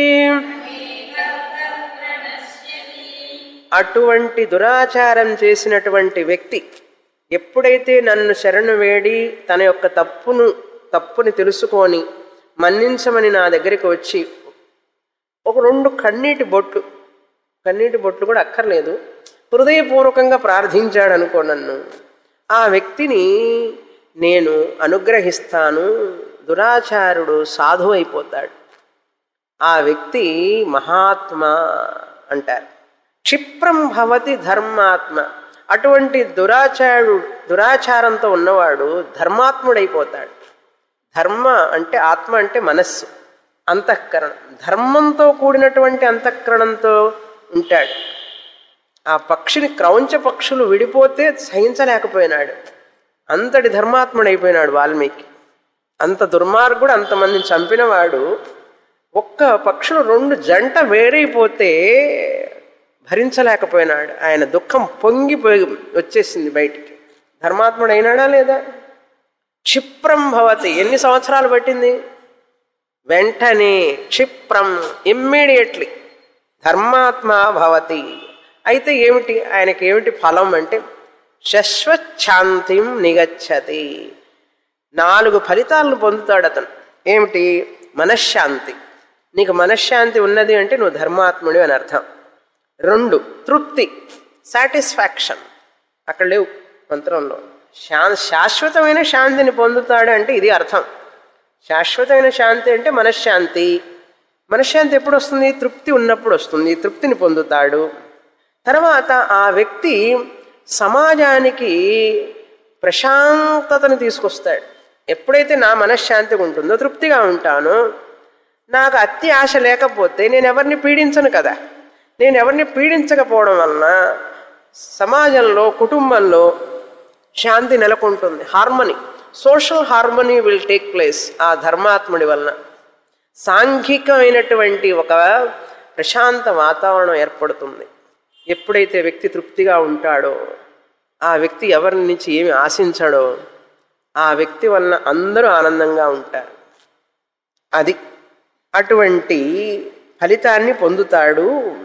అటువంటి దురాచారం చేసినటువంటి వ్యక్తి ఎప్పుడైతే నన్ను శరణు వేడి తన యొక్క తప్పును తప్పుని తెలుసుకొని మన్నించమని నా దగ్గరికి వచ్చి ఒక రెండు కన్నీటి బొట్లు, కన్నీటి బొట్లు కూడా అక్కర్లేదు, హృదయపూర్వకంగా ప్రార్థించాడు అనుకో నన్ను, ఆ వ్యక్తిని నేను అనుగ్రహిస్తాను. దురాచారుడు సాధువు అయిపోతాడు, ఆ వ్యక్తి మహాత్మా అంటారు. క్షిప్రం భవతి ధర్మాత్మ, అటువంటి దురాచారుడు దురాచారంతో ఉన్నవాడు ధర్మాత్ముడైపోతాడు. ధర్మ అంటే ఆత్మ అంటే మనస్సు, అంతఃకరణం. ధర్మంతో కూడినటువంటి అంతఃకరణంతో ఉంటాడు. ఆ పక్షిని క్రౌంచ పక్షులు విడిపోతే సహించలేకపోయినాడు, అంతటి ధర్మాత్ముడైపోయినాడు వాల్మీకి. అంత దుర్మార్గుడు, అంతమందిని చంపినవాడు ఒక్క పక్షులు రెండు జంట వేరైపోతే భరించలేకపోయినాడు. ఆయన దుఃఖం పొంగిపోయి వచ్చేసింది బయటికి. ధర్మాత్ముడు అయినాడా లేదా? క్షిప్రం భవతి, ఎన్ని సంవత్సరాలు పట్టింది? వెంటనే క్షిప్రం, ఇమ్మీడియట్లీ ధర్మాత్మ భవతి. అయితే ఏమిటి ఆయనకి ఏమిటి ఫలం అంటే శాశ్వచ్ఛాంతిం నిగచ్చతి. నాలుగు ఫలితాలను పొందుతాడు అతను. ఏమిటి? మనశ్శాంతి. నీకు మనశ్శాంతి ఉన్నది అంటే నువ్వు ధర్మాత్ముడి అని అర్థం. రెండు, తృప్తి, సాటిస్ఫాక్షన్. అక్కడ లేవు మంత్రంలో. శా శాశ్వతమైన శాంతిని పొందుతాడు అంటే ఇది అర్థం. శాశ్వతమైన శాంతి అంటే మనశ్శాంతి. మనశ్శాంతి ఎప్పుడు వస్తుంది? తృప్తి ఉన్నప్పుడు వస్తుంది. తృప్తిని పొందుతాడు. తర్వాత ఆ వ్యక్తి సమాజానికి ప్రశాంతతను తీసుకొస్తాడు. ఎప్పుడైతే నా మనశ్శాంతిగా ఉంటుందో, తృప్తిగా ఉంటానో, నాకు అతి ఆశ లేకపోతే నేను ఎవరిని పీడించను కదా. నేను ఎవరిని పీడించకపోవడం వలన సమాజంలో, కుటుంబంలో శాంతి నెలకొంటుంది. Harmony, social harmony will take place ఆ ధర్మాత్ముడి వలన. సాంఘికమైనటువంటి ఒక ప్రశాంత వాతావరణం ఏర్పడుతుంది. ఎప్పుడైతే వ్యక్తి తృప్తిగా ఉంటాడో, ఆ వ్యక్తి ఎవరి నుంచి ఏమి ఆశించాడో, ఆ వ్యక్తి వలన అందరూ ఆనందంగా ఉంటారు. అది అటువంటి ఫలితాన్ని పొందుతాడు.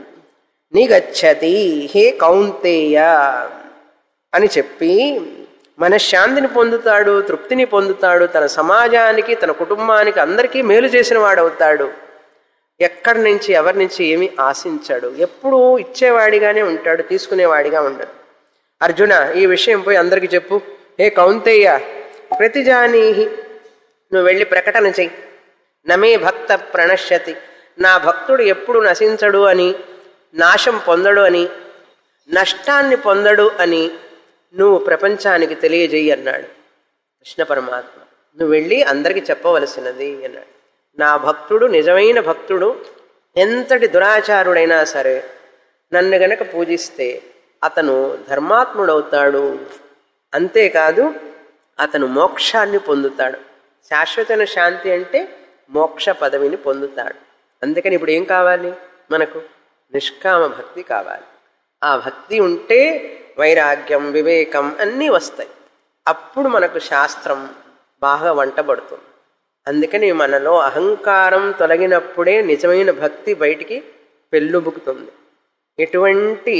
నిగచ్చతి హే కౌంతేయ అని చెప్పి మనశ్శాంతిని పొందుతాడు, తృప్తిని పొందుతాడు, తన సమాజానికి, తన కుటుంబానికి, అందరికీ మేలు చేసిన వాడవుతాడు. ఎక్కడి నుంచి ఎవరి నుంచి ఏమీ ఆశించాడు. ఎప్పుడూ ఇచ్చేవాడిగానే ఉంటాడు, తీసుకునేవాడిగా ఉండడు. అర్జున, ఈ విషయం పోయి అందరికీ చెప్పు. హే కౌంతేయ ప్రతిజానీహి, నువ్వు వెళ్ళి ప్రకటన చెయ్యి. నమే భక్త ప్రణశ్యతి, నా భక్తుడు ఎప్పుడు నశించడు అని, నాశం పొందడు అని, నష్టాన్ని పొందడు అని నువ్వు ప్రపంచానికి తెలియజేయి అన్నాడు కృష్ణ పరమాత్మ. నువ్వు వెళ్ళి అందరికీ చెప్పవలసినది అన్నాడు. నా భక్తుడు నిజమైన భక్తుడు, ఎంతటి దురాచారుడైనా సరే నన్ను గనక పూజిస్తే అతను ధర్మాత్ముడవుతాడు. అంతేకాదు అతను మోక్షాన్ని పొందుతాడు. శాశ్వతమైన శాంతి అంటే మోక్ష పదవిని పొందుతాడు. అందుకని ఇప్పుడు ఏం కావాలి మనకు? నిష్కామ భక్తి కావాలి. ఆ భక్తి ఉంటే వైరాగ్యం, వివేకం అన్నీ వస్తాయి. అప్పుడు మనకు శాస్త్రం బాగా వంటబడుతుంది. అందుకని మనలో అహంకారం తొలగినప్పుడే నిజమైన భక్తి బయటికి పెళ్ళుబుకుతుంది. ఎటువంటి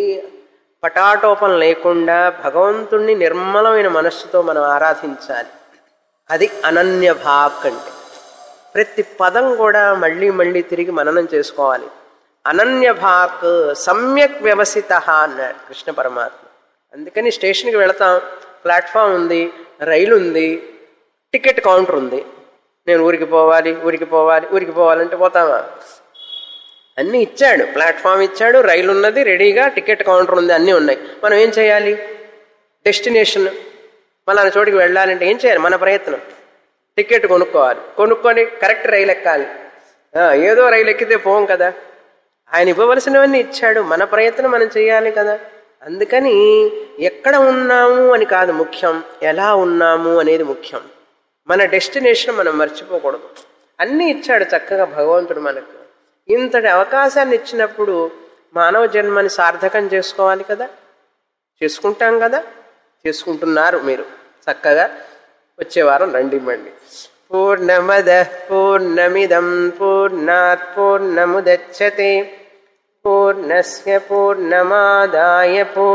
పటాటోపం లేకుండా భగవంతుణ్ణి నిర్మలమైన మనస్సుతో మనం ఆరాధించాలి. అది అనన్య భాక్ అంటే. ప్రతి పదం కూడా మళ్ళీ మళ్ళీ తిరిగి మననం చేసుకోవాలి. అనన్య భాక్ సమ్యక్ వ్యవసిత అన్నాడు కృష్ణ పరమాత్మ. అందుకని స్టేషన్కి వెళతాం, ప్లాట్ఫామ్ ఉంది, రైలు ఉంది, టికెట్ కౌంటర్ ఉంది. నేను ఊరికి పోవాలి, ఊరికి పోవాలి, ఊరికి పోవాలంటే పోతామా? అన్నీ ఇచ్చాడు, ప్లాట్ఫామ్ ఇచ్చాడు, రైలు ఉన్నది రెడీగా, టికెట్ కౌంటర్ ఉంది, అన్నీ ఉన్నాయి. మనం ఏం చేయాలి? డెస్టినేషన్ మళ్ళీ చోటికి వెళ్ళాలంటే ఏం చేయాలి? మన ప్రయత్నం. టికెట్ కొనుక్కోవాలి, కొనుక్కొని కరెక్ట్ రైలు ఎక్కాలి. ఏదో రైలు ఎక్కితే పోం కదా. ఆయన ఇవ్వవలసినవన్నీ ఇచ్చాడు, మన ప్రయత్నం మనం చేయాలి కదా. అందుకని ఎక్కడ ఉన్నాము అని కాదు ముఖ్యం, ఎలా ఉన్నాము అనేది ముఖ్యం. మన డెస్టినేషన్ మనం మర్చిపోకూడదు. అన్నీ ఇచ్చాడు చక్కగా భగవంతుడు మనకు. ఇంతటి అవకాశాన్ని ఇచ్చినప్పుడు మానవ జన్మని సార్థకం చేసుకోవాలి కదా. చేసుకుంటాం కదా, చేసుకుంటున్నారు మీరు చక్కగా. వచ్చే వారం రండి మండి. పూర్ణమద పూర్ణమిదం పూర్ణాత్ పూర్ణముదచ్యతే పూర్ణస్య పూర్ణమాదాయ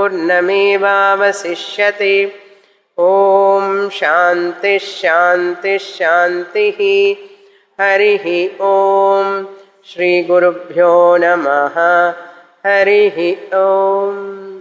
పూర్ణమేవావశిష్యతే. ఓం శాంతి శాంతి శాంతి. హరి ఓం. శ్రీ గురుభ్యో నమః. హరి ఓం.